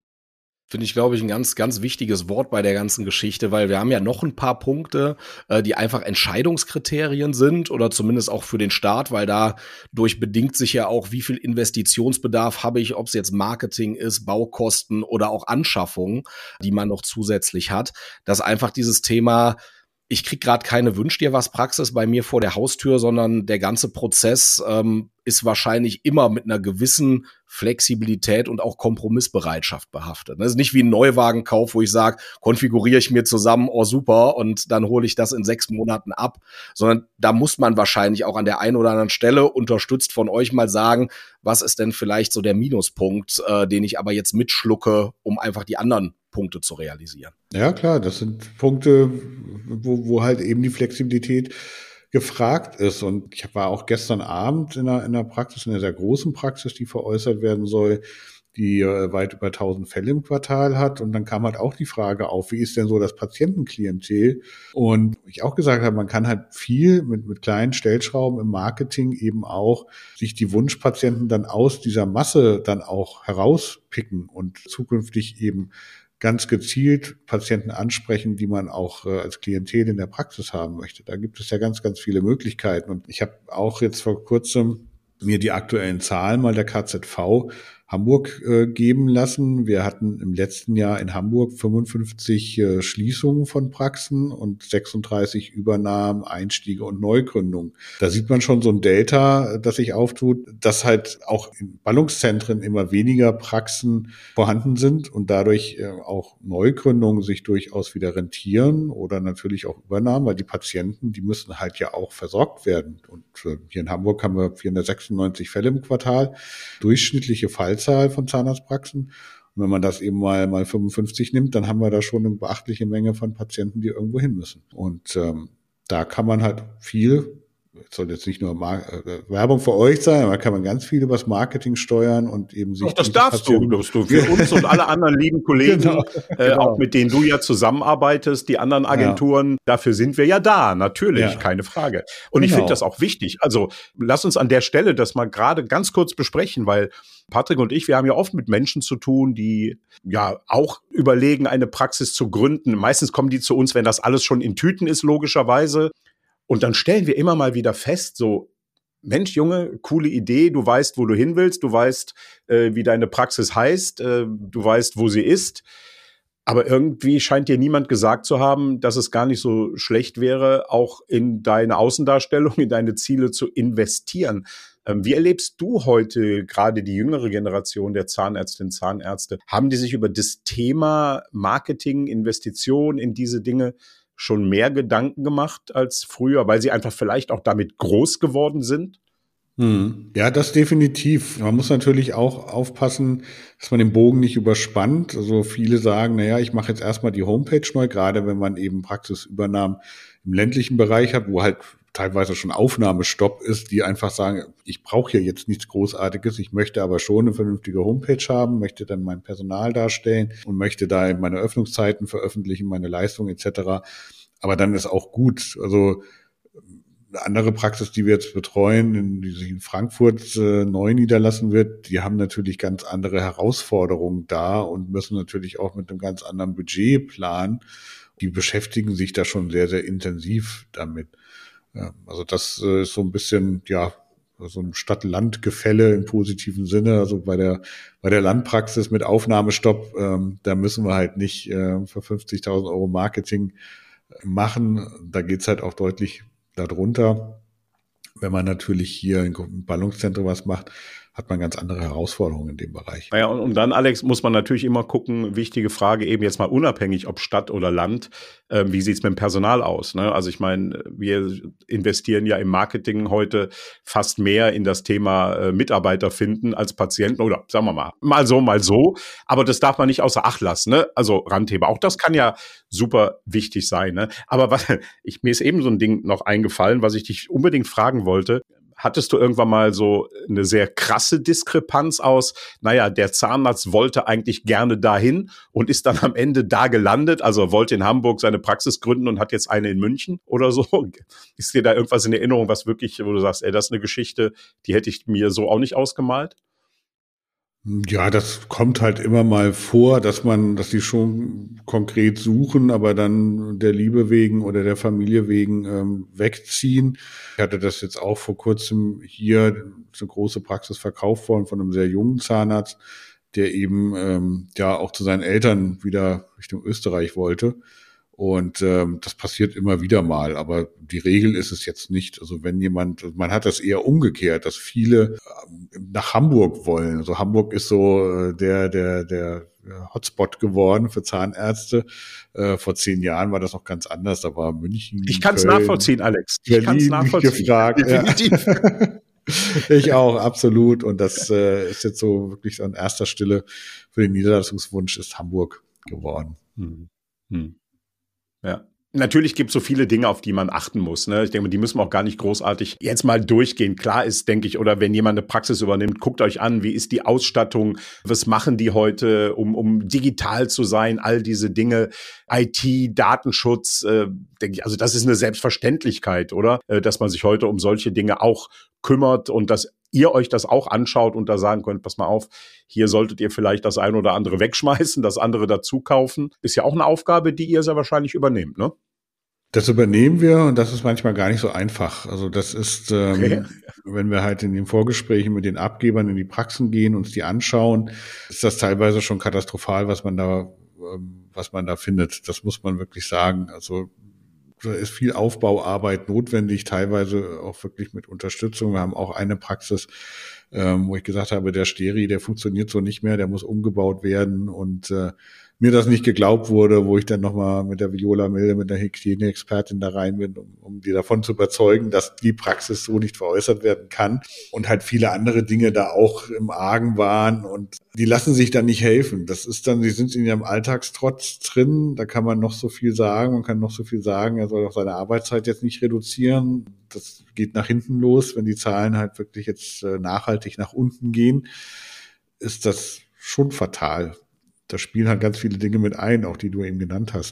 Finde ich, glaube ich, ein ganz, ganz wichtiges Wort bei der ganzen Geschichte, weil wir haben ja noch ein paar Punkte, äh, die einfach Entscheidungskriterien sind oder zumindest auch für den Start, weil dadurch bedingt sich ja auch, wie viel Investitionsbedarf habe ich, ob es jetzt Marketing ist, Baukosten oder auch Anschaffungen, die man noch zusätzlich hat, dass einfach dieses Thema, ich krieg gerade keine Wünsch dir was Praxis bei mir vor der Haustür, sondern der ganze Prozess ähm, ist wahrscheinlich immer mit einer gewissen Flexibilität und auch Kompromissbereitschaft behaftet. Das ist nicht wie ein Neuwagenkauf, wo ich sage, konfiguriere ich mir zusammen, oh super, und dann hole ich das in sechs Monaten ab, sondern da muss man wahrscheinlich auch an der einen oder anderen Stelle unterstützt von euch mal sagen, was ist denn vielleicht so der Minuspunkt, äh, den ich aber jetzt mitschlucke, um einfach die anderen Punkte zu realisieren. Ja klar, das sind Punkte, wo, wo halt eben die Flexibilität gefragt ist. Und ich war auch gestern Abend in einer, in einer Praxis, in einer sehr großen Praxis, die veräußert werden soll, die äh, weit über tausend Fälle im Quartal hat. Und dann kam halt auch die Frage auf, wie ist denn so das Patientenklientel? Und ich auch gesagt habe, man kann halt viel mit, mit kleinen Stellschrauben im Marketing eben auch sich die Wunschpatienten dann aus dieser Masse dann auch herauspicken und zukünftig eben ganz gezielt Patienten ansprechen, die man auch äh, als Klientel in der Praxis haben möchte. Da gibt es ja ganz, ganz viele Möglichkeiten. Und ich habe auch jetzt vor kurzem mir die aktuellen Zahlen mal der K Z V Hamburg äh, geben lassen. Wir hatten im letzten Jahr in Hamburg fünfundfünfzig äh, Schließungen von Praxen und sechsunddreißig Übernahmen, Einstiege und Neugründungen. Da sieht man schon so ein Delta, das sich auftut, dass halt auch in Ballungszentren immer weniger Praxen vorhanden sind und dadurch äh, auch Neugründungen sich durchaus wieder rentieren oder natürlich auch Übernahmen, weil die Patienten, die müssen halt ja auch versorgt werden. Und äh, hier in Hamburg haben wir vierhundertsechsundneunzig Fälle im Quartal, durchschnittliche Fall Zahl von Zahnarztpraxen. Und wenn man das eben mal, mal fünfundfünfzig nimmt, dann haben wir da schon eine beachtliche Menge von Patienten, die irgendwo hin müssen. Und ähm, da kann man halt viel soll jetzt nicht nur Mar- äh, Werbung für euch sein, aber kann man ganz viel übers Marketing steuern und eben sich. Doch, das darfst du, darfst du für uns und alle anderen lieben Kollegen, genau, äh, genau. auch mit denen du ja zusammenarbeitest, die anderen Agenturen, ja. Dafür sind wir ja da, natürlich, ja. Keine Frage. Und genau. Ich finde das auch wichtig. Also lass uns an der Stelle das mal gerade ganz kurz besprechen, weil Patrick und ich, wir haben ja oft mit Menschen zu tun, die ja auch überlegen, eine Praxis zu gründen. Meistens kommen die zu uns, wenn das alles schon in Tüten ist, logischerweise. Und dann stellen wir immer mal wieder fest, so, Mensch, Junge, coole Idee, du weißt, wo du hin willst, du weißt, äh, wie deine Praxis heißt, äh, du weißt, wo sie ist. Aber irgendwie scheint dir niemand gesagt zu haben, dass es gar nicht so schlecht wäre, auch in deine Außendarstellung, in deine Ziele zu investieren. Ähm, wie erlebst du heute gerade die jüngere Generation der Zahnärztinnen und Zahnärzte? Haben die sich über das Thema Marketing, Investition in diese Dinge schon mehr Gedanken gemacht als früher, weil sie einfach vielleicht auch damit groß geworden sind? Hm. Ja, das definitiv. Man muss natürlich auch aufpassen, dass man den Bogen nicht überspannt. Also viele sagen, naja, ich mache jetzt erstmal die Homepage neu, gerade wenn man eben Praxisübernahmen im ländlichen Bereich hat, wo halt teilweise schon Aufnahmestopp ist, die einfach sagen, ich brauche hier jetzt nichts Großartiges, ich möchte aber schon eine vernünftige Homepage haben, möchte dann mein Personal darstellen und möchte da meine Öffnungszeiten veröffentlichen, meine Leistungen et cetera. Aber dann ist auch gut. Also eine andere Praxis, die wir jetzt betreuen, die sich in Frankfurt äh, neu niederlassen wird, die haben natürlich ganz andere Herausforderungen da und müssen natürlich auch mit einem ganz anderen Budget planen. Die beschäftigen sich da schon sehr, sehr intensiv damit. Ja, also das äh, ist so ein bisschen, ja, so ein Stadt-Land-Gefälle im positiven Sinne. Also bei der bei der Landpraxis mit Aufnahmestopp, ähm, da müssen wir halt nicht äh, für fünfzigtausend Euro Marketing machen. Da geht's halt auch deutlich darunter. Wenn man natürlich hier im Ballungszentrum was macht, hat man ganz andere Herausforderungen in dem Bereich. Naja, und, und dann, Alex, muss man natürlich immer gucken, wichtige Frage, eben jetzt mal unabhängig, ob Stadt oder Land, äh, wie sieht's mit dem Personal aus? Ne? Also ich meine, wir investieren ja im Marketing heute fast mehr in das Thema äh, Mitarbeiter finden als Patienten oder sagen wir mal, mal so, mal so. Aber das darf man nicht außer Acht lassen. Ne? Also Randthema, auch das kann ja super wichtig sein. Ne? Aber was, ich, mir ist eben so ein Ding noch eingefallen, was ich dich unbedingt fragen wollte. Hattest du irgendwann mal so eine sehr krasse Diskrepanz aus, naja, der Zahnarzt wollte eigentlich gerne dahin und ist dann am Ende da gelandet, also wollte in Hamburg seine Praxis gründen und hat jetzt eine in München oder so? Ist dir da irgendwas in Erinnerung, was wirklich, wo du sagst, ey, das ist eine Geschichte, die hätte ich mir so auch nicht ausgemalt? Ja, das kommt halt immer mal vor, dass man, dass die schon konkret suchen, aber dann der Liebe wegen oder der Familie wegen ähm, wegziehen. Ich hatte das jetzt auch vor kurzem hier, eine große Praxis verkauft worden von einem sehr jungen Zahnarzt, der eben ähm, ja auch zu seinen Eltern wieder Richtung Österreich wollte. Und ähm, das passiert immer wieder mal, aber die Regel ist es jetzt nicht. Also wenn jemand, man hat das eher umgekehrt, dass viele äh, nach Hamburg wollen. Also Hamburg ist so äh, der der der Hotspot geworden für Zahnärzte. Äh, vor zehn Jahren war das noch ganz anders. Da war München. Ich kann es nachvollziehen, Alex. Ich kann es nachvollziehen. Gefragt, definitiv. Ja. Ich auch, absolut. Und das äh, ist jetzt so wirklich an erster Stelle für den Niederlassungswunsch ist Hamburg geworden. Hm. Hm. Ja. Natürlich gibt es so viele Dinge, auf die man achten muss. Ne? Ich denke, die müssen wir auch gar nicht großartig jetzt mal durchgehen. Klar ist, denke ich, oder wenn jemand eine Praxis übernimmt, guckt euch an, wie ist die Ausstattung, was machen die heute, um, um digital zu sein, all diese Dinge, I T, Datenschutz, äh, denke ich, also das ist eine Selbstverständlichkeit, oder? Äh, dass man sich heute um solche Dinge auch kümmert und dass ihr euch das auch anschaut und da sagen könnt, pass mal auf, hier solltet ihr vielleicht das eine oder andere wegschmeißen, das andere dazu kaufen. Ist ja auch eine Aufgabe, die ihr sehr wahrscheinlich übernehmt, ne? Das übernehmen wir und das ist manchmal gar nicht so einfach. Also das ist, ähm, okay. Wenn wir halt in den Vorgesprächen mit den Abgebern in die Praxen gehen, uns die anschauen, ist das teilweise schon katastrophal, was man da, ähm, was man da findet. Das muss man wirklich sagen. Also da ist viel Aufbauarbeit notwendig, teilweise auch wirklich mit Unterstützung. Wir haben auch eine Praxis, ähm, wo ich gesagt habe, der Steri, der funktioniert so nicht mehr, der muss umgebaut werden und äh, mir das nicht geglaubt wurde, wo ich dann nochmal mit der Viola Milde, mit der Hygieneexpertin da rein bin, um, um die davon zu überzeugen, dass die Praxis so nicht veräußert werden kann und halt viele andere Dinge da auch im Argen waren und die lassen sich dann nicht helfen. Das ist dann, die sind in ihrem Alltagstrotz drin, da kann man noch so viel sagen, man kann noch so viel sagen, er soll auch seine Arbeitszeit jetzt nicht reduzieren. Das geht nach hinten los, wenn die Zahlen halt wirklich jetzt nachhaltig nach unten gehen, ist das schon fatal. Da spielen halt ganz viele Dinge mit ein, auch die du eben genannt hast.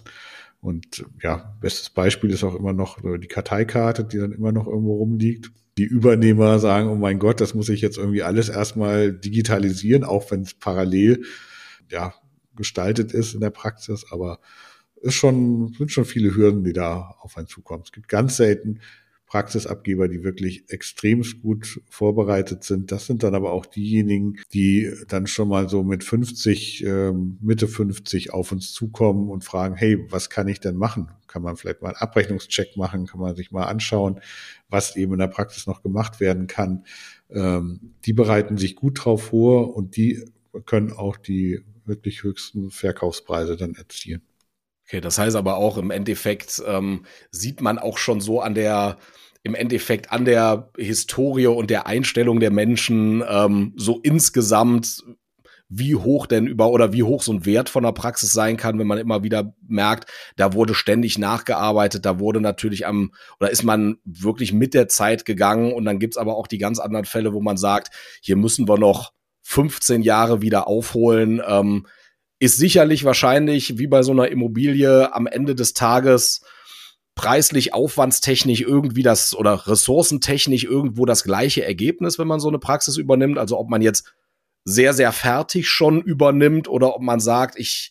Und ja, bestes Beispiel ist auch immer noch die Karteikarte, die dann immer noch irgendwo rumliegt. Die Übernehmer sagen, oh mein Gott, das muss ich jetzt irgendwie alles erstmal digitalisieren, auch wenn es parallel ja gestaltet ist in der Praxis. Aber ist schon, sind schon viele Hürden, die da auf einen zukommen. Es gibt ganz selten Praxisabgeber, die wirklich extremst gut vorbereitet sind. Das sind dann aber auch diejenigen, die dann schon mal so mit fünfzig, ähm, Mitte fünfzig auf uns zukommen und fragen, hey, was kann ich denn machen? Kann man vielleicht mal einen Abrechnungscheck machen? Kann man sich mal anschauen, was eben in der Praxis noch gemacht werden kann? Ähm, die bereiten sich gut drauf vor und die können auch die wirklich höchsten Verkaufspreise dann erzielen. Okay, das heißt aber auch im Endeffekt ähm, sieht man auch schon so an der, im Endeffekt an der Historie und der Einstellung der Menschen ähm, so insgesamt, wie hoch denn über oder wie hoch so ein Wert von der Praxis sein kann, wenn man immer wieder merkt, da wurde ständig nachgearbeitet, da wurde natürlich am, oder ist man wirklich mit der Zeit gegangen und dann gibt's aber auch die ganz anderen Fälle, wo man sagt, hier müssen wir noch fünfzehn Jahre wieder aufholen, ähm, ist sicherlich wahrscheinlich wie bei so einer Immobilie am Ende des Tages preislich, aufwandstechnisch irgendwie das oder ressourcentechnisch irgendwo das gleiche Ergebnis, wenn man so eine Praxis übernimmt. Also ob man jetzt sehr, sehr fertig schon übernimmt oder ob man sagt, ich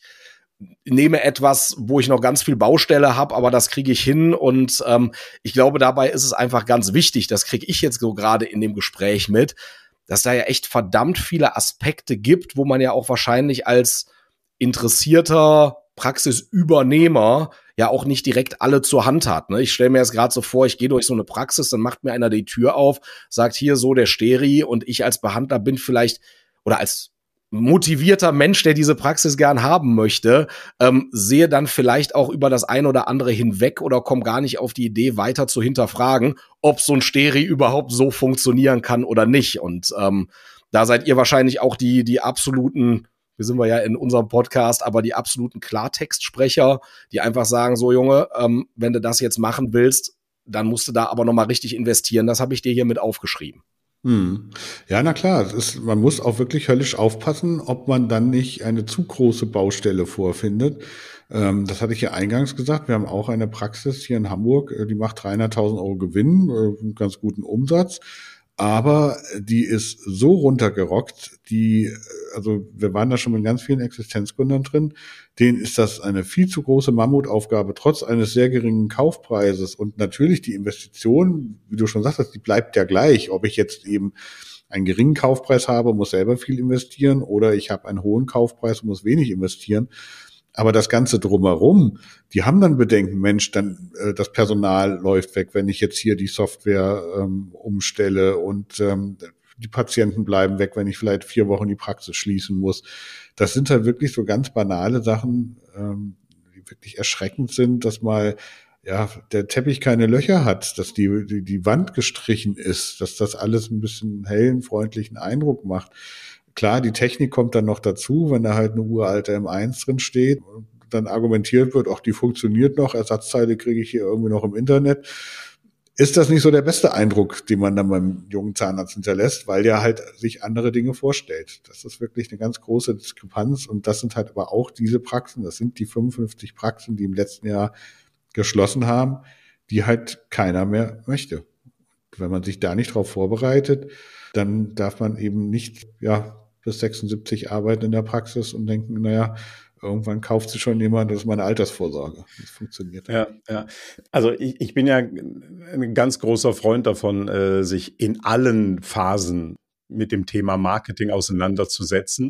nehme etwas, wo ich noch ganz viel Baustelle habe, aber das kriege ich hin. Und ähm, ich glaube, dabei ist es einfach ganz wichtig, das kriege ich jetzt so gerade in dem Gespräch mit, dass da ja echt verdammt viele Aspekte gibt, wo man ja auch wahrscheinlich als interessierter Praxisübernehmer ja auch nicht direkt alle zur Hand hat. Ne? Ich stelle mir jetzt gerade so vor, ich gehe durch so eine Praxis, dann macht mir einer die Tür auf, sagt hier so der Steri und ich als Behandler bin vielleicht oder als motivierter Mensch, der diese Praxis gern haben möchte, ähm, sehe dann vielleicht auch über das ein oder andere hinweg oder komme gar nicht auf die Idee, weiter zu hinterfragen, ob so ein Steri überhaupt so funktionieren kann oder nicht. Und ähm, da seid ihr wahrscheinlich auch die, die absoluten, wir sind wir ja in unserem Podcast, aber die absoluten Klartextsprecher, die einfach sagen, so Junge, ähm, wenn du das jetzt machen willst, dann musst du da aber nochmal richtig investieren. Das habe ich dir hier mit aufgeschrieben. Hm. Ja, na klar, es ist, man muss auch wirklich höllisch aufpassen, ob man dann nicht eine zu große Baustelle vorfindet. Ähm, das hatte ich ja eingangs gesagt. Wir haben auch eine Praxis hier in Hamburg, die macht dreihunderttausend Euro Gewinn, äh, einen ganz guten Umsatz. Aber die ist so runtergerockt, die, also wir waren da schon mit ganz vielen Existenzgründern drin, denen ist das eine viel zu große Mammutaufgabe, trotz eines sehr geringen Kaufpreises. Und natürlich die Investition, wie du schon sagtest, die bleibt ja gleich, ob ich jetzt eben einen geringen Kaufpreis habe, muss selber viel investieren, oder ich habe einen hohen Kaufpreis und muss wenig investieren. Aber das Ganze drumherum, die haben dann Bedenken, Mensch, dann äh, das Personal läuft weg, wenn ich jetzt hier die Software ähm, umstelle und ähm, die Patienten bleiben weg, wenn ich vielleicht vier Wochen die Praxis schließen muss. Das sind halt wirklich so ganz banale Sachen, ähm, die wirklich erschreckend sind, dass mal ja der Teppich keine Löcher hat, dass die, die die Wand gestrichen ist, dass das alles ein bisschen hellen, freundlichen Eindruck macht. Klar, die Technik kommt dann noch dazu, wenn da halt eine uralte M eins drin steht und dann argumentiert wird, ach, die funktioniert noch, Ersatzteile kriege ich hier irgendwie noch im Internet. Ist das nicht so der beste Eindruck, den man dann beim jungen Zahnarzt hinterlässt, weil der halt sich andere Dinge vorstellt. Das ist wirklich eine ganz große Diskrepanz und das sind halt aber auch diese Praxen, das sind die fünfundfünfzig Praxen, die im letzten Jahr geschlossen haben, die halt keiner mehr möchte. Wenn man sich da nicht drauf vorbereitet, dann darf man eben nicht, ja, bis sechsundsiebzig arbeiten in der Praxis und denken, naja, irgendwann kauft sich schon jemand, das ist meine Altersvorsorge. Das funktioniert. Ja, ja. Also ich, ich bin ja ein ganz großer Freund davon, äh, sich in allen Phasen mit dem Thema Marketing auseinanderzusetzen,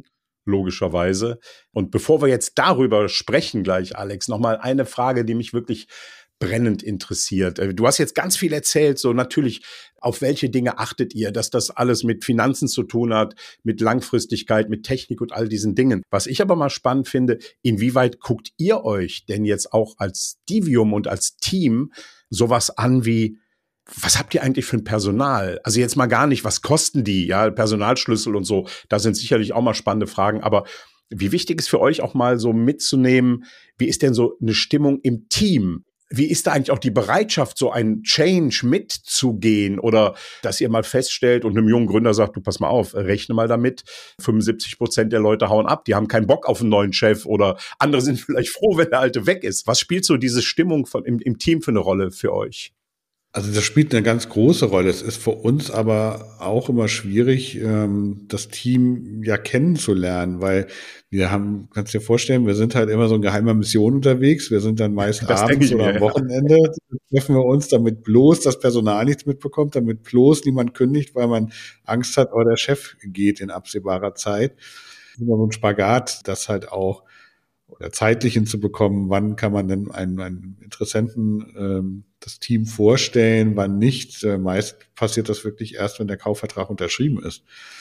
logischerweise. Und bevor wir jetzt darüber sprechen gleich, Alex, nochmal eine Frage, die mich wirklich brennend interessiert. Du hast jetzt ganz viel erzählt, so natürlich, auf welche Dinge achtet ihr, dass das alles mit Finanzen zu tun hat, mit Langfristigkeit, mit Technik und all diesen Dingen. Was ich aber mal spannend finde, inwieweit guckt ihr euch denn jetzt auch als Divium und als Team sowas an wie, was habt ihr eigentlich für ein Personal? Also jetzt mal gar nicht, was kosten die, ja, Personalschlüssel und so, da sind sicherlich auch mal spannende Fragen, aber wie wichtig ist für euch auch mal so mitzunehmen, wie ist denn so eine Stimmung im Team? Wie ist da eigentlich auch die Bereitschaft, so einen Change mitzugehen oder dass ihr mal feststellt und einem jungen Gründer sagt, du pass mal auf, rechne mal damit, fünfundsiebzig Prozent der Leute hauen ab, die haben keinen Bock auf einen neuen Chef oder andere sind vielleicht froh, wenn der alte weg ist. Was spielt so diese Stimmung von, im, im Team für eine Rolle für euch? Also das spielt eine ganz große Rolle. Es ist für uns aber auch immer schwierig, das Team ja kennenzulernen, weil wir haben, kannst dir vorstellen, wir sind halt immer so in geheimer Mission unterwegs. Wir sind dann meist das abends oder mir, am Wochenende, ja. treffen wir uns, damit bloß das Personal nichts mitbekommt, damit bloß niemand kündigt, weil man Angst hat, oh, der Chef geht in absehbarer Zeit. Das ist immer so ein Spagat, das halt auch oder zeitlich hinzubekommen, wann kann man denn einen, einen Interessenten ähm, das Team vorstellen, wann nicht. Äh, meist passiert das wirklich erst, wenn der Kaufvertrag unterschrieben ist.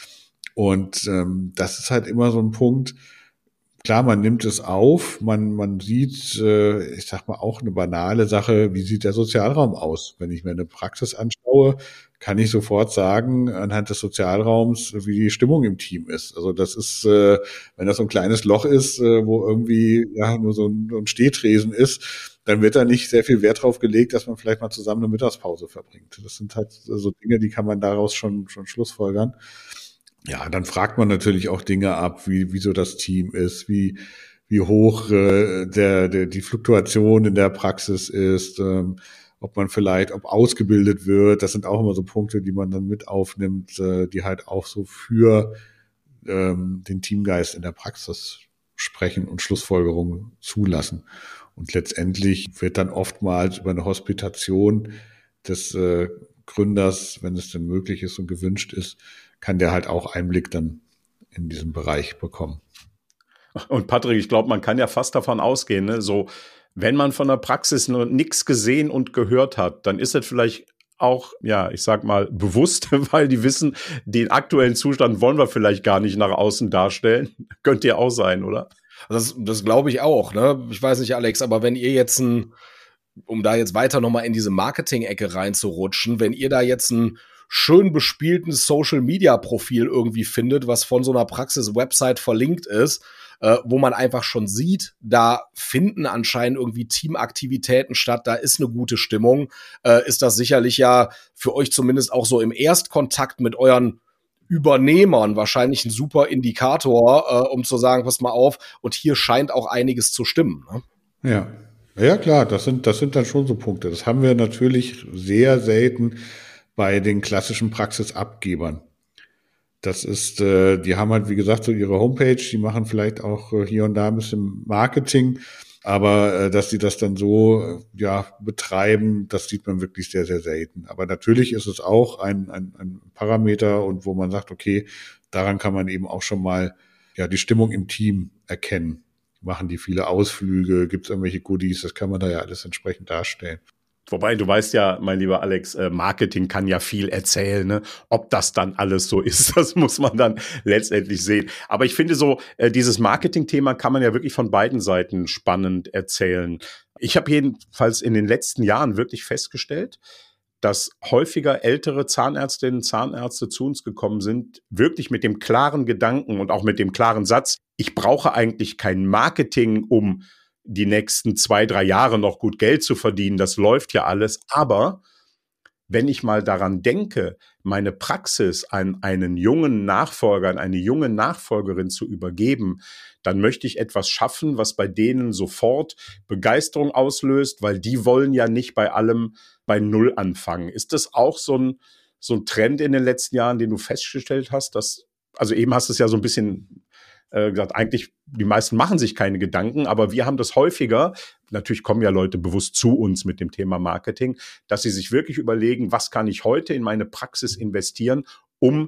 Und ähm, das ist halt immer so ein Punkt. Klar, man nimmt es auf, man man sieht, äh, ich sag mal auch eine banale Sache, wie sieht der Sozialraum aus? Wenn ich mir eine Praxis anschaue, kann ich sofort sagen, anhand des Sozialraums, wie die Stimmung im Team ist. Also das ist, äh, wenn das so ein kleines Loch ist, äh, wo irgendwie ja nur so ein, so ein Stehtresen ist, dann wird da nicht sehr viel Wert drauf gelegt, dass man vielleicht mal zusammen eine Mittagspause verbringt. Das sind halt so Dinge, die kann man daraus schon schon schlussfolgern. Ja, dann fragt man natürlich auch Dinge ab, wie wie so das Team ist, wie wie hoch äh, der, der die Fluktuation in der Praxis ist, ähm, ob man vielleicht, ob ausgebildet wird. Das sind auch immer so Punkte, die man dann mit aufnimmt, äh, die halt auch so für ähm, den Teamgeist in der Praxis sprechen und Schlussfolgerungen zulassen. Und letztendlich wird dann oftmals über eine Hospitation des äh, Gründers, wenn es denn möglich ist und gewünscht ist, kann der halt auch Einblick dann in diesen Bereich bekommen. Und Patrick, ich glaube, man kann ja fast davon ausgehen, ne? So, wenn man von der Praxis nur nichts gesehen und gehört hat, dann ist das vielleicht auch, ja, ich sag mal, bewusst, weil die wissen, den aktuellen Zustand wollen wir vielleicht gar nicht nach außen darstellen. Könnte ja auch sein, oder? Das, das glaube ich auch, ne? Ich weiß nicht, Alex, aber wenn ihr jetzt ein, um da jetzt weiter nochmal in diese Marketing-Ecke reinzurutschen, wenn ihr da jetzt ein schön bespielten Social-Media-Profil irgendwie findet, was von so einer Praxis-Website verlinkt ist, äh, wo man einfach schon sieht, da finden anscheinend irgendwie Teamaktivitäten statt, da ist eine gute Stimmung, äh, ist das sicherlich ja für euch zumindest auch so im Erstkontakt mit euren Übernehmern wahrscheinlich ein super Indikator, äh, um zu sagen, pass mal auf, und hier scheint auch einiges zu stimmen. Ne? Ja, ja klar, das sind, das sind dann schon so Punkte. Das haben wir natürlich sehr selten bei den klassischen Praxisabgebern. Das ist, äh, die haben halt, wie gesagt, so ihre Homepage, die machen vielleicht auch äh, hier und da ein bisschen Marketing, aber äh, dass sie das dann so äh, ja betreiben, das sieht man wirklich sehr, sehr selten. Aber natürlich ist es auch ein, ein, ein Parameter und wo man sagt, okay, daran kann man eben auch schon mal ja die Stimmung im Team erkennen. Machen die viele Ausflüge, gibt es irgendwelche Goodies, das kann man da ja alles entsprechend darstellen. Wobei, du weißt ja, mein lieber Alex, Marketing kann ja viel erzählen, ne? Ob das dann alles so ist, das muss man dann letztendlich sehen. Aber ich finde so, dieses Marketing-Thema kann man ja wirklich von beiden Seiten spannend erzählen. Ich habe jedenfalls in den letzten Jahren wirklich festgestellt, dass häufiger ältere Zahnärztinnen und Zahnärzte zu uns gekommen sind, wirklich mit dem klaren Gedanken und auch mit dem klaren Satz, ich brauche eigentlich kein Marketing, um die nächsten zwei, drei Jahre noch gut Geld zu verdienen. Das läuft ja alles. Aber wenn ich mal daran denke, meine Praxis an einen jungen Nachfolger, an eine junge Nachfolgerin zu übergeben, dann möchte ich etwas schaffen, was bei denen sofort Begeisterung auslöst, weil die wollen ja nicht bei allem bei Null anfangen. Ist das auch so ein, so ein Trend in den letzten Jahren, den du festgestellt hast? Dass, also eben hast du es ja so ein bisschen gesagt, eigentlich, die meisten machen sich keine Gedanken, aber wir haben das häufiger, natürlich kommen ja Leute bewusst zu uns mit dem Thema Marketing, dass sie sich wirklich überlegen, was kann ich heute in meine Praxis investieren, um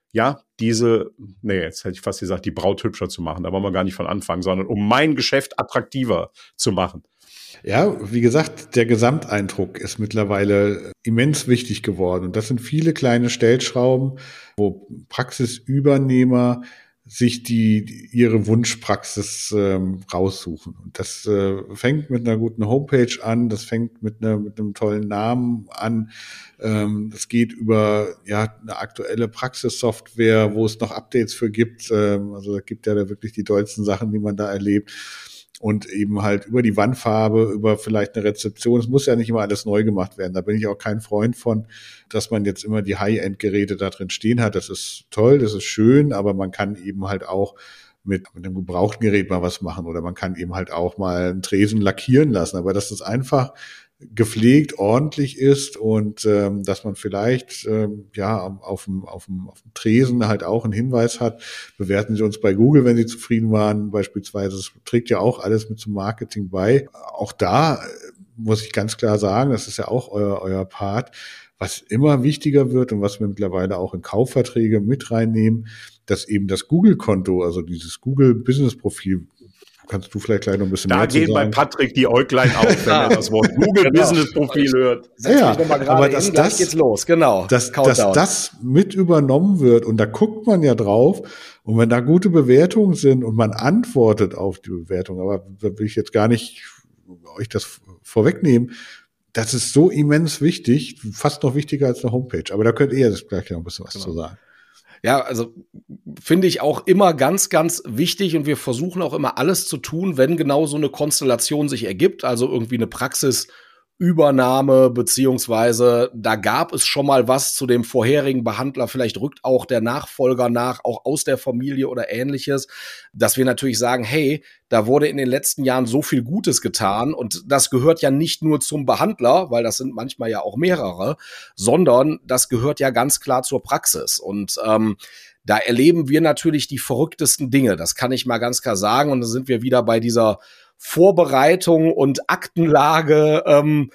ja, diese, nee, jetzt hätte ich fast gesagt, die Braut hübscher zu machen. Da wollen wir gar nicht von anfangen, sondern um mein Geschäft attraktiver zu machen. Ja, wie gesagt, der Gesamteindruck ist mittlerweile immens wichtig geworden. Und das sind viele kleine Stellschrauben, wo Praxisübernehmer sich die ihre Wunschpraxis ähm, raussuchen. Und das äh, fängt mit einer guten Homepage an, das fängt mit, einer, mit einem tollen Namen an. Ähm, das geht über ja eine aktuelle Praxissoftware, wo es noch Updates für gibt. Ähm, also da gibt ja da wirklich die tollsten Sachen, die man da erlebt. Und eben halt über die Wandfarbe, über vielleicht eine Rezeption. Es muss ja nicht immer alles neu gemacht werden. Da bin ich auch kein Freund von, dass man jetzt immer die High-End-Geräte da drin stehen hat. Das ist toll, das ist schön, aber man kann eben halt auch mit, mit einem gebrauchten Gerät mal was machen oder man kann eben halt auch mal einen Tresen lackieren lassen. Aber dass das einfach gepflegt, ordentlich ist und ähm, dass man vielleicht ähm, ja auf dem, auf dem, auf dem Tresen halt auch einen Hinweis hat. Bewerten Sie uns bei Google, wenn Sie zufrieden waren, beispielsweise. Das trägt ja auch alles mit zum Marketing bei. Auch da muss ich ganz klar sagen, das ist ja auch euer, euer Part, was immer wichtiger wird und was wir mittlerweile auch in Kaufverträge mit reinnehmen, dass eben das Google-Konto, also dieses Google-Business-Profil, kannst du vielleicht gleich noch ein bisschen da mehr zu sagen. Da gehen bei Patrick die Äuglein auf, wenn er das Wort Google-Business-Profil hört. Ja, aber dass hin, das, geht's los, genau. Dass, dass das mit übernommen wird und da guckt man ja drauf und wenn da gute Bewertungen sind und man antwortet auf die Bewertung, aber da will ich jetzt gar nicht euch das vorwegnehmen, das ist so immens wichtig, fast noch wichtiger als eine Homepage. Aber da könnt ihr jetzt gleich noch ein bisschen was genau. zu sagen. Ja, also finde ich auch immer ganz, ganz wichtig und wir versuchen auch immer alles zu tun, wenn genau so eine Konstellation sich ergibt, also irgendwie eine Praxisübernahme, beziehungsweise da gab es schon mal was zu dem vorherigen Behandler, vielleicht rückt auch der Nachfolger nach, auch aus der Familie oder ähnliches, dass wir natürlich sagen, hey, da wurde in den letzten Jahren so viel Gutes getan und das gehört ja nicht nur zum Behandler, weil das sind manchmal ja auch mehrere, sondern das gehört ja ganz klar zur Praxis und ähm, da erleben wir natürlich die verrücktesten Dinge, das kann ich mal ganz klar sagen und da sind wir wieder bei dieser Vorbereitung und Aktenlage, ähm,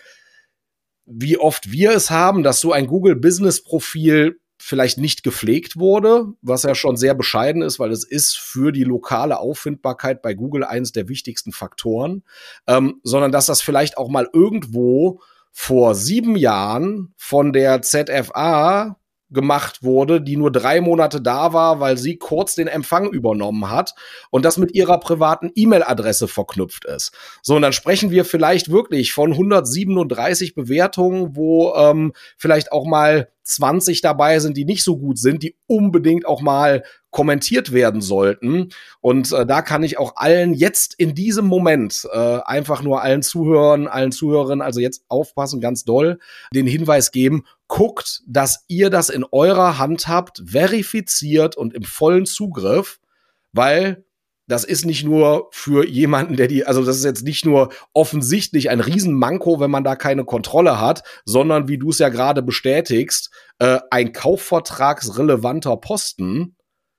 wie oft wir es haben, dass so ein Google-Business-Profil vielleicht nicht gepflegt wurde, was ja schon sehr bescheiden ist, weil es ist für die lokale Auffindbarkeit bei Google eines der wichtigsten Faktoren, ähm, sondern dass das vielleicht auch mal irgendwo vor sieben Jahren von der Z F A gemacht wurde, die nur drei Monate da war, weil sie kurz den Empfang übernommen hat und das mit ihrer privaten E-Mail-Adresse verknüpft ist. So, und dann sprechen wir vielleicht wirklich von hundertsiebenunddreißig Bewertungen, wo ähm, vielleicht auch mal zwanzig dabei sind, die nicht so gut sind, die unbedingt auch mal kommentiert werden sollten. Und äh, da kann ich auch allen jetzt in diesem Moment äh, einfach nur allen Zuhörern, allen Zuhörerinnen, also jetzt aufpassen, ganz doll, den Hinweis geben, guckt, dass ihr das in eurer Hand habt, verifiziert und im vollen Zugriff, weil das ist nicht nur für jemanden, der die, also das ist jetzt nicht nur offensichtlich ein Riesenmanko, wenn man da keine Kontrolle hat, sondern wie du es ja gerade bestätigst, äh, ein kaufvertragsrelevanter Posten,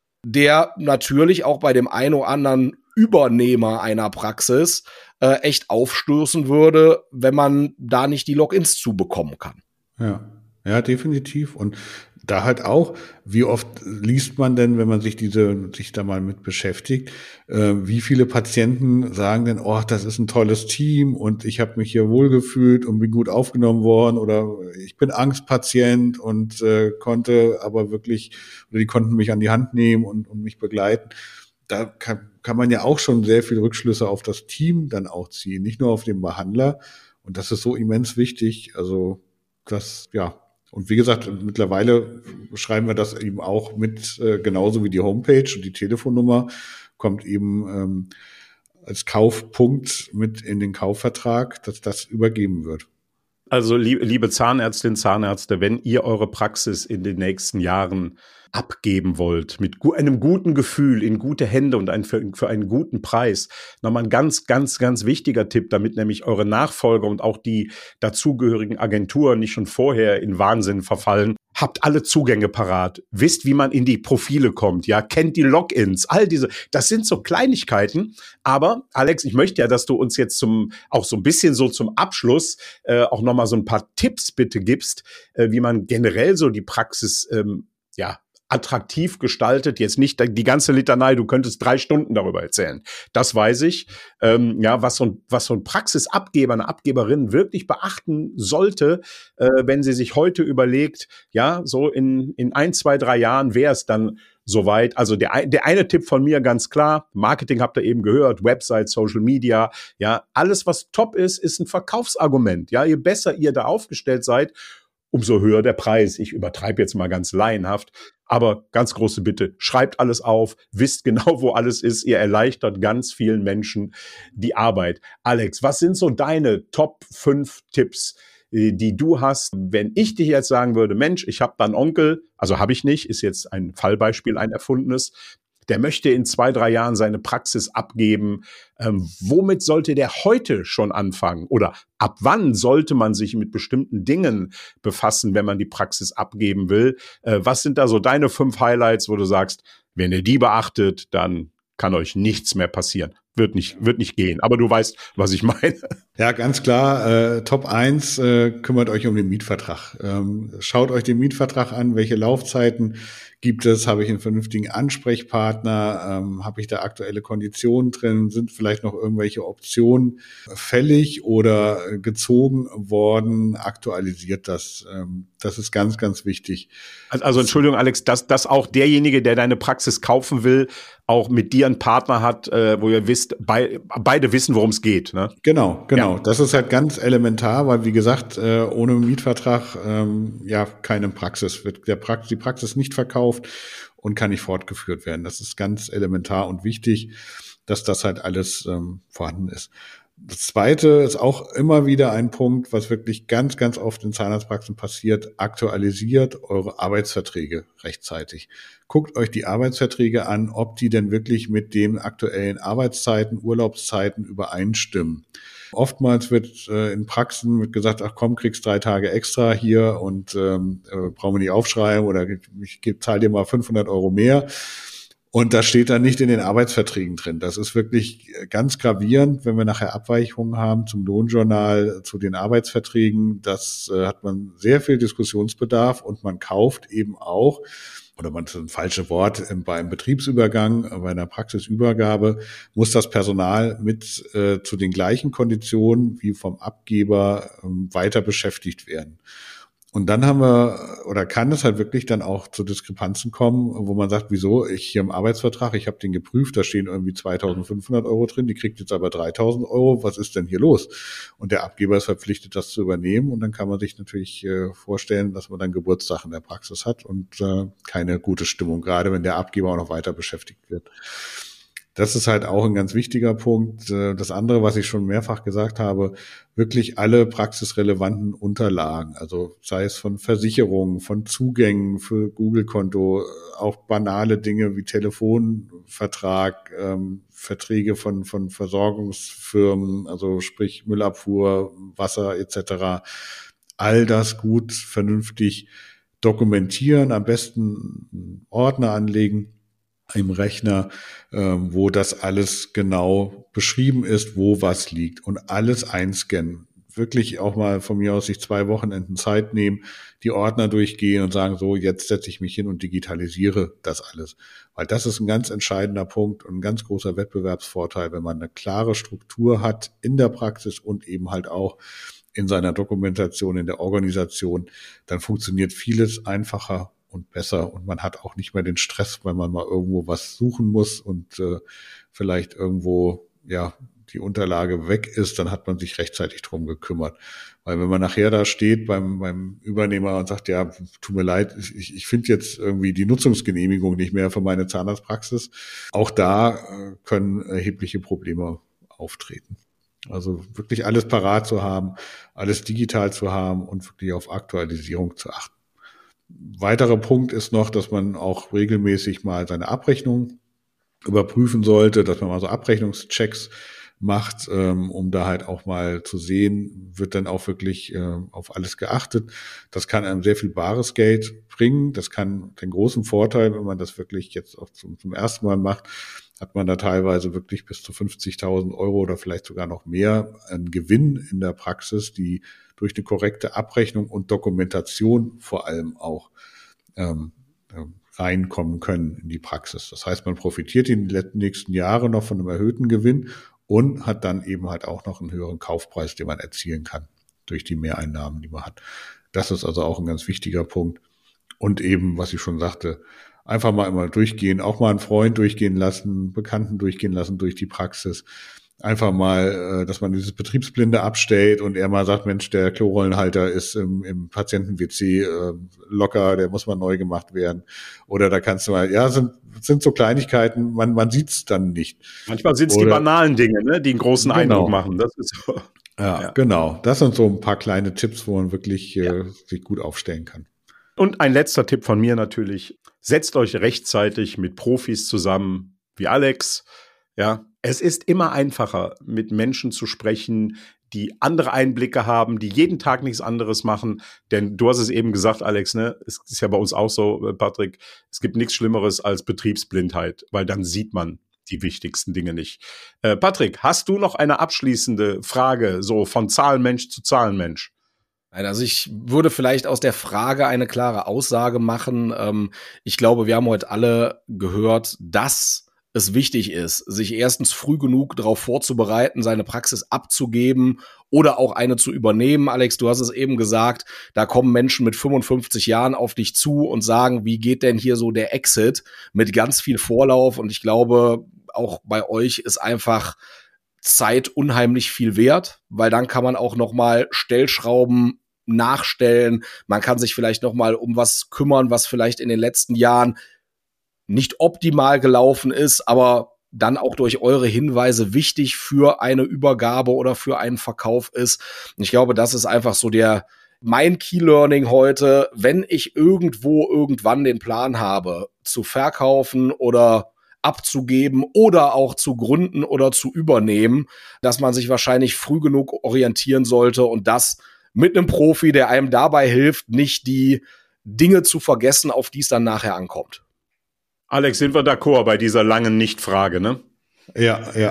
der natürlich auch bei dem einen oder anderen Übernehmer einer Praxis äh, echt aufstoßen würde, wenn man da nicht die Logins zubekommen kann. Ja, ja, definitiv. Und da halt auch, wie oft liest man denn, wenn man sich diese, sich da mal mit beschäftigt, äh, wie viele Patienten sagen denn, oh, das ist ein tolles Team und ich habe mich hier wohlgefühlt und bin gut aufgenommen worden oder ich bin Angstpatient und äh, konnte aber wirklich, oder die konnten mich an die Hand nehmen und, und mich begleiten. Da kann, kann man ja auch schon sehr viele Rückschlüsse auf das Team dann auch ziehen, nicht nur auf den Behandler. Und das ist so immens wichtig. Also das, ja, und wie gesagt, mittlerweile schreiben wir das eben auch mit, äh, genauso wie die Homepage und die Telefonnummer kommt eben ähm, als Kaufpunkt mit in den Kaufvertrag, dass das übergeben wird. Also liebe Zahnärztinnen, Zahnärzte, wenn ihr eure Praxis in den nächsten Jahren abgeben wollt, mit gu- einem guten Gefühl, in gute Hände und ein, für, für einen guten Preis, nochmal ein ganz, ganz, ganz wichtiger Tipp, damit nämlich eure Nachfolger und auch die dazugehörigen Agenturen nicht schon vorher in Wahnsinn verfallen. Habt alle Zugänge parat, wisst, wie man in die Profile kommt, ja, kennt die Logins, all diese, das sind so Kleinigkeiten, aber Alex, ich möchte ja, dass du uns jetzt zum, auch so ein bisschen so zum Abschluss äh, auch nochmal so ein paar Tipps bitte gibst, äh, wie man generell so die Praxis, ähm, ja, attraktiv gestaltet. Jetzt nicht die ganze Litanei, du könntest drei Stunden darüber erzählen. Das weiß ich. Ähm, ja, was so ein, was so ein Praxisabgeber, eine Abgeberin wirklich beachten sollte, äh, wenn sie sich heute überlegt, ja, so in, in ein, zwei, drei Jahren wäre es dann soweit. Also der, der eine Tipp von mir ganz klar, Marketing habt ihr eben gehört, Website, Social Media, ja, alles was top ist, ist ein Verkaufsargument. Ja, je besser ihr da aufgestellt seid, umso höher der Preis. Ich übertreibe jetzt mal ganz laienhaft, aber ganz große Bitte, schreibt alles auf, wisst genau, wo alles ist. Ihr erleichtert ganz vielen Menschen die Arbeit. Alex, was sind so deine Top fünf Tipps, die du hast, wenn ich dir jetzt sagen würde, Mensch, ich habe da einen Onkel, also habe ich nicht, ist jetzt ein Fallbeispiel, ein erfundenes, der möchte in zwei, drei Jahren seine Praxis abgeben. Ähm, womit sollte der heute schon anfangen? Oder ab wann sollte man sich mit bestimmten Dingen befassen, wenn man die Praxis abgeben will? Äh, was sind da so deine fünf Highlights, wo du sagst, wenn ihr die beachtet, dann kann euch nichts mehr passieren? Wird nicht, wird nicht gehen. Aber du weißt, was ich meine. Ja, ganz klar. Äh, Top eins, äh, kümmert euch um den Mietvertrag. Ähm, schaut euch den Mietvertrag an. Welche Laufzeiten gibt es? Habe ich einen vernünftigen Ansprechpartner? Ähm, habe ich da aktuelle Konditionen drin? Sind vielleicht noch irgendwelche Optionen fällig oder gezogen worden? Aktualisiert das. Ähm, das ist ganz, ganz wichtig. Also Entschuldigung, Alex, dass, dass auch derjenige, der deine Praxis kaufen will, auch mit dir einen Partner hat, äh, wo ihr wisst, bei, beide wissen, worum es geht. Ne? Genau, genau. Ja. Das ist halt ganz elementar, weil wie gesagt, äh, ohne Mietvertrag ähm, ja keine Praxis wird der Praxis, die Praxis nicht verkauft und kann nicht fortgeführt werden. Das ist ganz elementar und wichtig, dass das halt alles ähm, vorhanden ist. Das Zweite ist auch immer wieder ein Punkt, was wirklich ganz, ganz oft in Zahnarztpraxen passiert. Aktualisiert eure Arbeitsverträge rechtzeitig. Guckt euch die Arbeitsverträge an, ob die denn wirklich mit den aktuellen Arbeitszeiten, Urlaubszeiten übereinstimmen. Oftmals wird äh, in Praxen wird gesagt, ach komm, kriegst drei Tage extra hier und ähm, äh, brauchen wir nicht aufschreiben oder ich zahle dir mal fünfhundert Euro mehr. Und das steht dann nicht in den Arbeitsverträgen drin. Das ist wirklich ganz gravierend, wenn wir nachher Abweichungen haben zum Lohnjournal, zu den Arbeitsverträgen. Das äh, hat man sehr viel Diskussionsbedarf und man kauft eben auch, oder man ist ein falsches Wort, beim Betriebsübergang, bei einer Praxisübergabe, muss das Personal mit äh, zu den gleichen Konditionen wie vom Abgeber äh, weiter beschäftigt werden. Und dann haben wir, oder kann es halt wirklich dann auch zu Diskrepanzen kommen, wo man sagt, wieso, ich hier im Arbeitsvertrag, ich habe den geprüft, da stehen irgendwie zweitausendfünfhundert Euro drin, die kriegt jetzt aber dreitausend Euro, was ist denn hier los? Und der Abgeber ist verpflichtet, das zu übernehmen und dann kann man sich natürlich äh, vorstellen, dass man dann Geburtstag in der Praxis hat und äh, keine gute Stimmung, gerade wenn der Abgeber auch noch weiter beschäftigt wird. Das ist halt auch ein ganz wichtiger Punkt. Das andere, was ich schon mehrfach gesagt habe, wirklich alle praxisrelevanten Unterlagen, also sei es von Versicherungen, von Zugängen für Google-Konto, auch banale Dinge wie Telefonvertrag, ähm, Verträge von von Versorgungsfirmen, also sprich Müllabfuhr, Wasser et cetera. All das gut, vernünftig dokumentieren, am besten einen Ordner anlegen im Rechner, ähm, wo das alles genau beschrieben ist, wo was liegt und alles einscannen. Wirklich auch mal von mir aus sich zwei Wochenenden Zeit nehmen, die Ordner durchgehen und sagen, so, jetzt setze ich mich hin und digitalisiere das alles. Weil das ist ein ganz entscheidender Punkt und ein ganz großer Wettbewerbsvorteil, wenn man eine klare Struktur hat in der Praxis und eben halt auch in seiner Dokumentation, in der Organisation, dann funktioniert vieles einfacher und besser und man hat auch nicht mehr den Stress, weil man mal irgendwo was suchen muss und äh, vielleicht irgendwo ja die Unterlage weg ist, dann hat man sich rechtzeitig drum gekümmert. Weil wenn man nachher da steht beim beim Übernehmer und sagt, ja, tut mir leid, ich, ich finde jetzt irgendwie die Nutzungsgenehmigung nicht mehr für meine Zahnarztpraxis, auch da äh, können erhebliche Probleme auftreten. Also wirklich alles parat zu haben, alles digital zu haben und wirklich auf Aktualisierung zu achten. Weiterer Punkt ist noch, dass man auch regelmäßig mal seine Abrechnung überprüfen sollte, dass man mal so Abrechnungschecks macht, ähm, um da halt auch mal zu sehen, wird dann auch wirklich äh, auf alles geachtet. Das kann einem sehr viel bares Geld bringen. Das kann den großen Vorteil, wenn man das wirklich jetzt auch zum, zum ersten Mal macht, hat man da teilweise wirklich bis zu fünfzigtausend Euro oder vielleicht sogar noch mehr an Gewinn in der Praxis, die durch eine korrekte Abrechnung und Dokumentation vor allem auch ähm, reinkommen können in die Praxis. Das heißt, man profitiert in den nächsten Jahren noch von einem erhöhten Gewinn und hat dann eben halt auch noch einen höheren Kaufpreis, den man erzielen kann durch die Mehreinnahmen, die man hat. Das ist also auch ein ganz wichtiger Punkt. Und eben, was ich schon sagte, einfach mal immer durchgehen, auch mal einen Freund durchgehen lassen, Bekannten durchgehen lassen durch die Praxis. Einfach mal, dass man dieses Betriebsblinde abstellt und er mal sagt, Mensch, der Klorollenhalter ist im, im Patienten-W C äh, locker, der muss mal neu gemacht werden. Oder da kannst du mal, ja, sind, sind so Kleinigkeiten, man, man sieht's dann nicht. Manchmal sind es die banalen Dinge, ne, die einen großen genau. Eindruck machen. Das ist so. Ja, ja, genau. Das sind so ein paar kleine Tipps, wo man wirklich ja. äh, sich gut aufstellen kann. Und ein letzter Tipp von mir natürlich, setzt euch rechtzeitig mit Profis zusammen, wie Alex, ja. Es ist immer einfacher, mit Menschen zu sprechen, die andere Einblicke haben, die jeden Tag nichts anderes machen. Denn du hast es eben gesagt, Alex, ne? Es ist ja bei uns auch so, Patrick, es gibt nichts Schlimmeres als Betriebsblindheit, weil dann sieht man die wichtigsten Dinge nicht. Äh, Patrick, hast du noch eine abschließende Frage, so von Zahlenmensch zu Zahlenmensch? Also ich würde vielleicht aus der Frage eine klare Aussage machen. Ähm, ich glaube, wir haben heute alle gehört, dass es wichtig ist, sich erstens früh genug darauf vorzubereiten, seine Praxis abzugeben oder auch eine zu übernehmen. Alex, du hast es eben gesagt, da kommen Menschen mit fünfundfünfzig Jahren auf dich zu und sagen, wie geht denn hier so der Exit mit ganz viel Vorlauf? Und ich glaube, auch bei euch ist einfach Zeit unheimlich viel wert, weil dann kann man auch noch mal Stellschrauben nachstellen. Man kann sich vielleicht noch mal um was kümmern, was vielleicht in den letzten Jahren nicht optimal gelaufen ist, aber dann auch durch eure Hinweise wichtig für eine Übergabe oder für einen Verkauf ist. Und ich glaube, das ist einfach so der mein Key-Learning heute, wenn ich irgendwo irgendwann den Plan habe, zu verkaufen oder abzugeben oder auch zu gründen oder zu übernehmen, dass man sich wahrscheinlich früh genug orientieren sollte und das mit einem Profi, der einem dabei hilft, nicht die Dinge zu vergessen, auf die es dann nachher ankommt. Alex, sind wir d'accord bei dieser langen Nicht-Frage, ne? Ja, ja,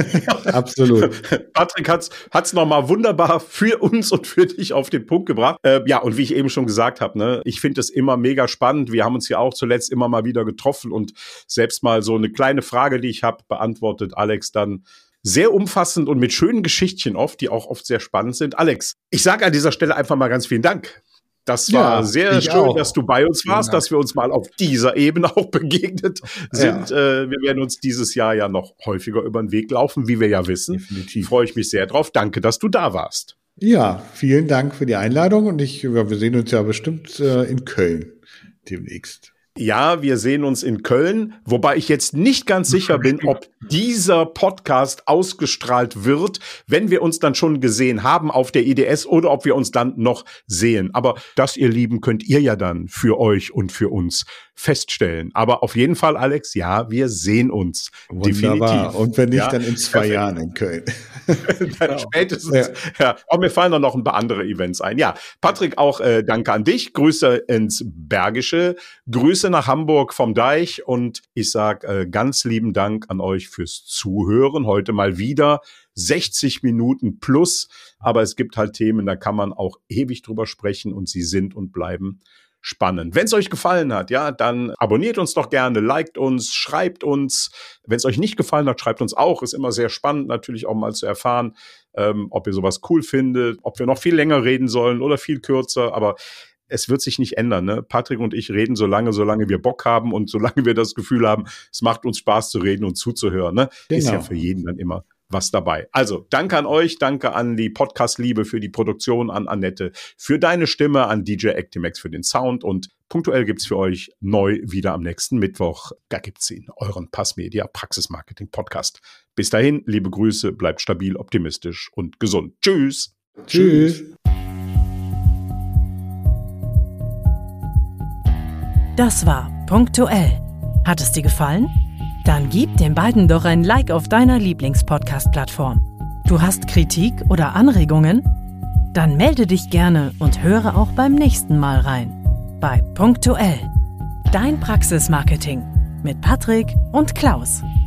absolut. Patrick hat's hat's nochmal wunderbar für uns und für dich auf den Punkt gebracht. Äh, ja, und wie ich eben schon gesagt habe, ne, ich finde es immer mega spannend. Wir haben uns ja auch zuletzt immer mal wieder getroffen und selbst mal so eine kleine Frage, die ich habe, beantwortet Alex dann sehr umfassend und mit schönen Geschichtchen oft, die auch oft sehr spannend sind. Alex, ich sage an dieser Stelle einfach mal ganz vielen Dank. Das war ja, sehr schön, auch. dass du bei uns warst, dass wir uns mal auf dieser Ebene auch begegnet sind. Ja. Äh, wir werden uns dieses Jahr ja noch häufiger über den Weg laufen, wie wir ja wissen. Definitiv. Freue ich mich sehr drauf. Danke, dass du da warst. Ja, vielen Dank für die Einladung und ich, ja, wir sehen uns ja bestimmt äh, in Köln demnächst. Ja, wir sehen uns in Köln, wobei ich jetzt nicht ganz sicher bin, ob dieser Podcast ausgestrahlt wird, wenn wir uns dann schon gesehen haben auf der I D S oder ob wir uns dann noch sehen. Aber das, ihr Lieben, könnt ihr ja dann für euch und für uns feststellen. Aber auf jeden Fall, Alex, ja, wir sehen uns. Wunderbar. Definitiv. Und wenn nicht, ja, dann in zwei perfekt. Jahren in Köln. Dann genau. spätestens. Ja. Ja. Aber mir fallen noch ein paar andere Events ein. Ja, Patrick, auch äh, danke an dich. Grüße ins Bergische. Grüße nach Hamburg vom Deich. Und ich sage äh, ganz lieben Dank an euch fürs Zuhören. Heute mal wieder sechzig Minuten plus. Aber es gibt halt Themen, da kann man auch ewig drüber sprechen und sie sind und bleiben spannend. Wenn es euch gefallen hat, ja, dann abonniert uns doch gerne, liked uns, schreibt uns. Wenn es euch nicht gefallen hat, schreibt uns auch. Ist immer sehr spannend, natürlich auch mal zu erfahren, ähm, ob ihr sowas cool findet, ob wir noch viel länger reden sollen oder viel kürzer. Aber es wird sich nicht ändern, ne? Patrick und ich reden so lange, solange wir Bock haben und solange wir das Gefühl haben, es macht uns Spaß zu reden und zuzuhören, ne? Genau. Ist ja für jeden dann immer was dabei. Also, danke an euch, danke an die Podcast-Liebe für die Produktion, an Annette für deine Stimme, an D J Actimax für den Sound und punktuell gibt's für euch neu wieder am nächsten Mittwoch. Da gibt's ihn, euren Passmedia Praxismarketing Podcast. Bis dahin, liebe Grüße, bleibt stabil, optimistisch und gesund. Tschüss. Tschüss. Das war Punktuell. Hat es dir gefallen? Dann gib den beiden doch ein Like auf deiner Lieblings-Podcast-Plattform. Du hast Kritik oder Anregungen? Dann melde dich gerne und höre auch beim nächsten Mal rein. Bei Punktuell. Dein Praxismarketing mit Patrick und Klaus.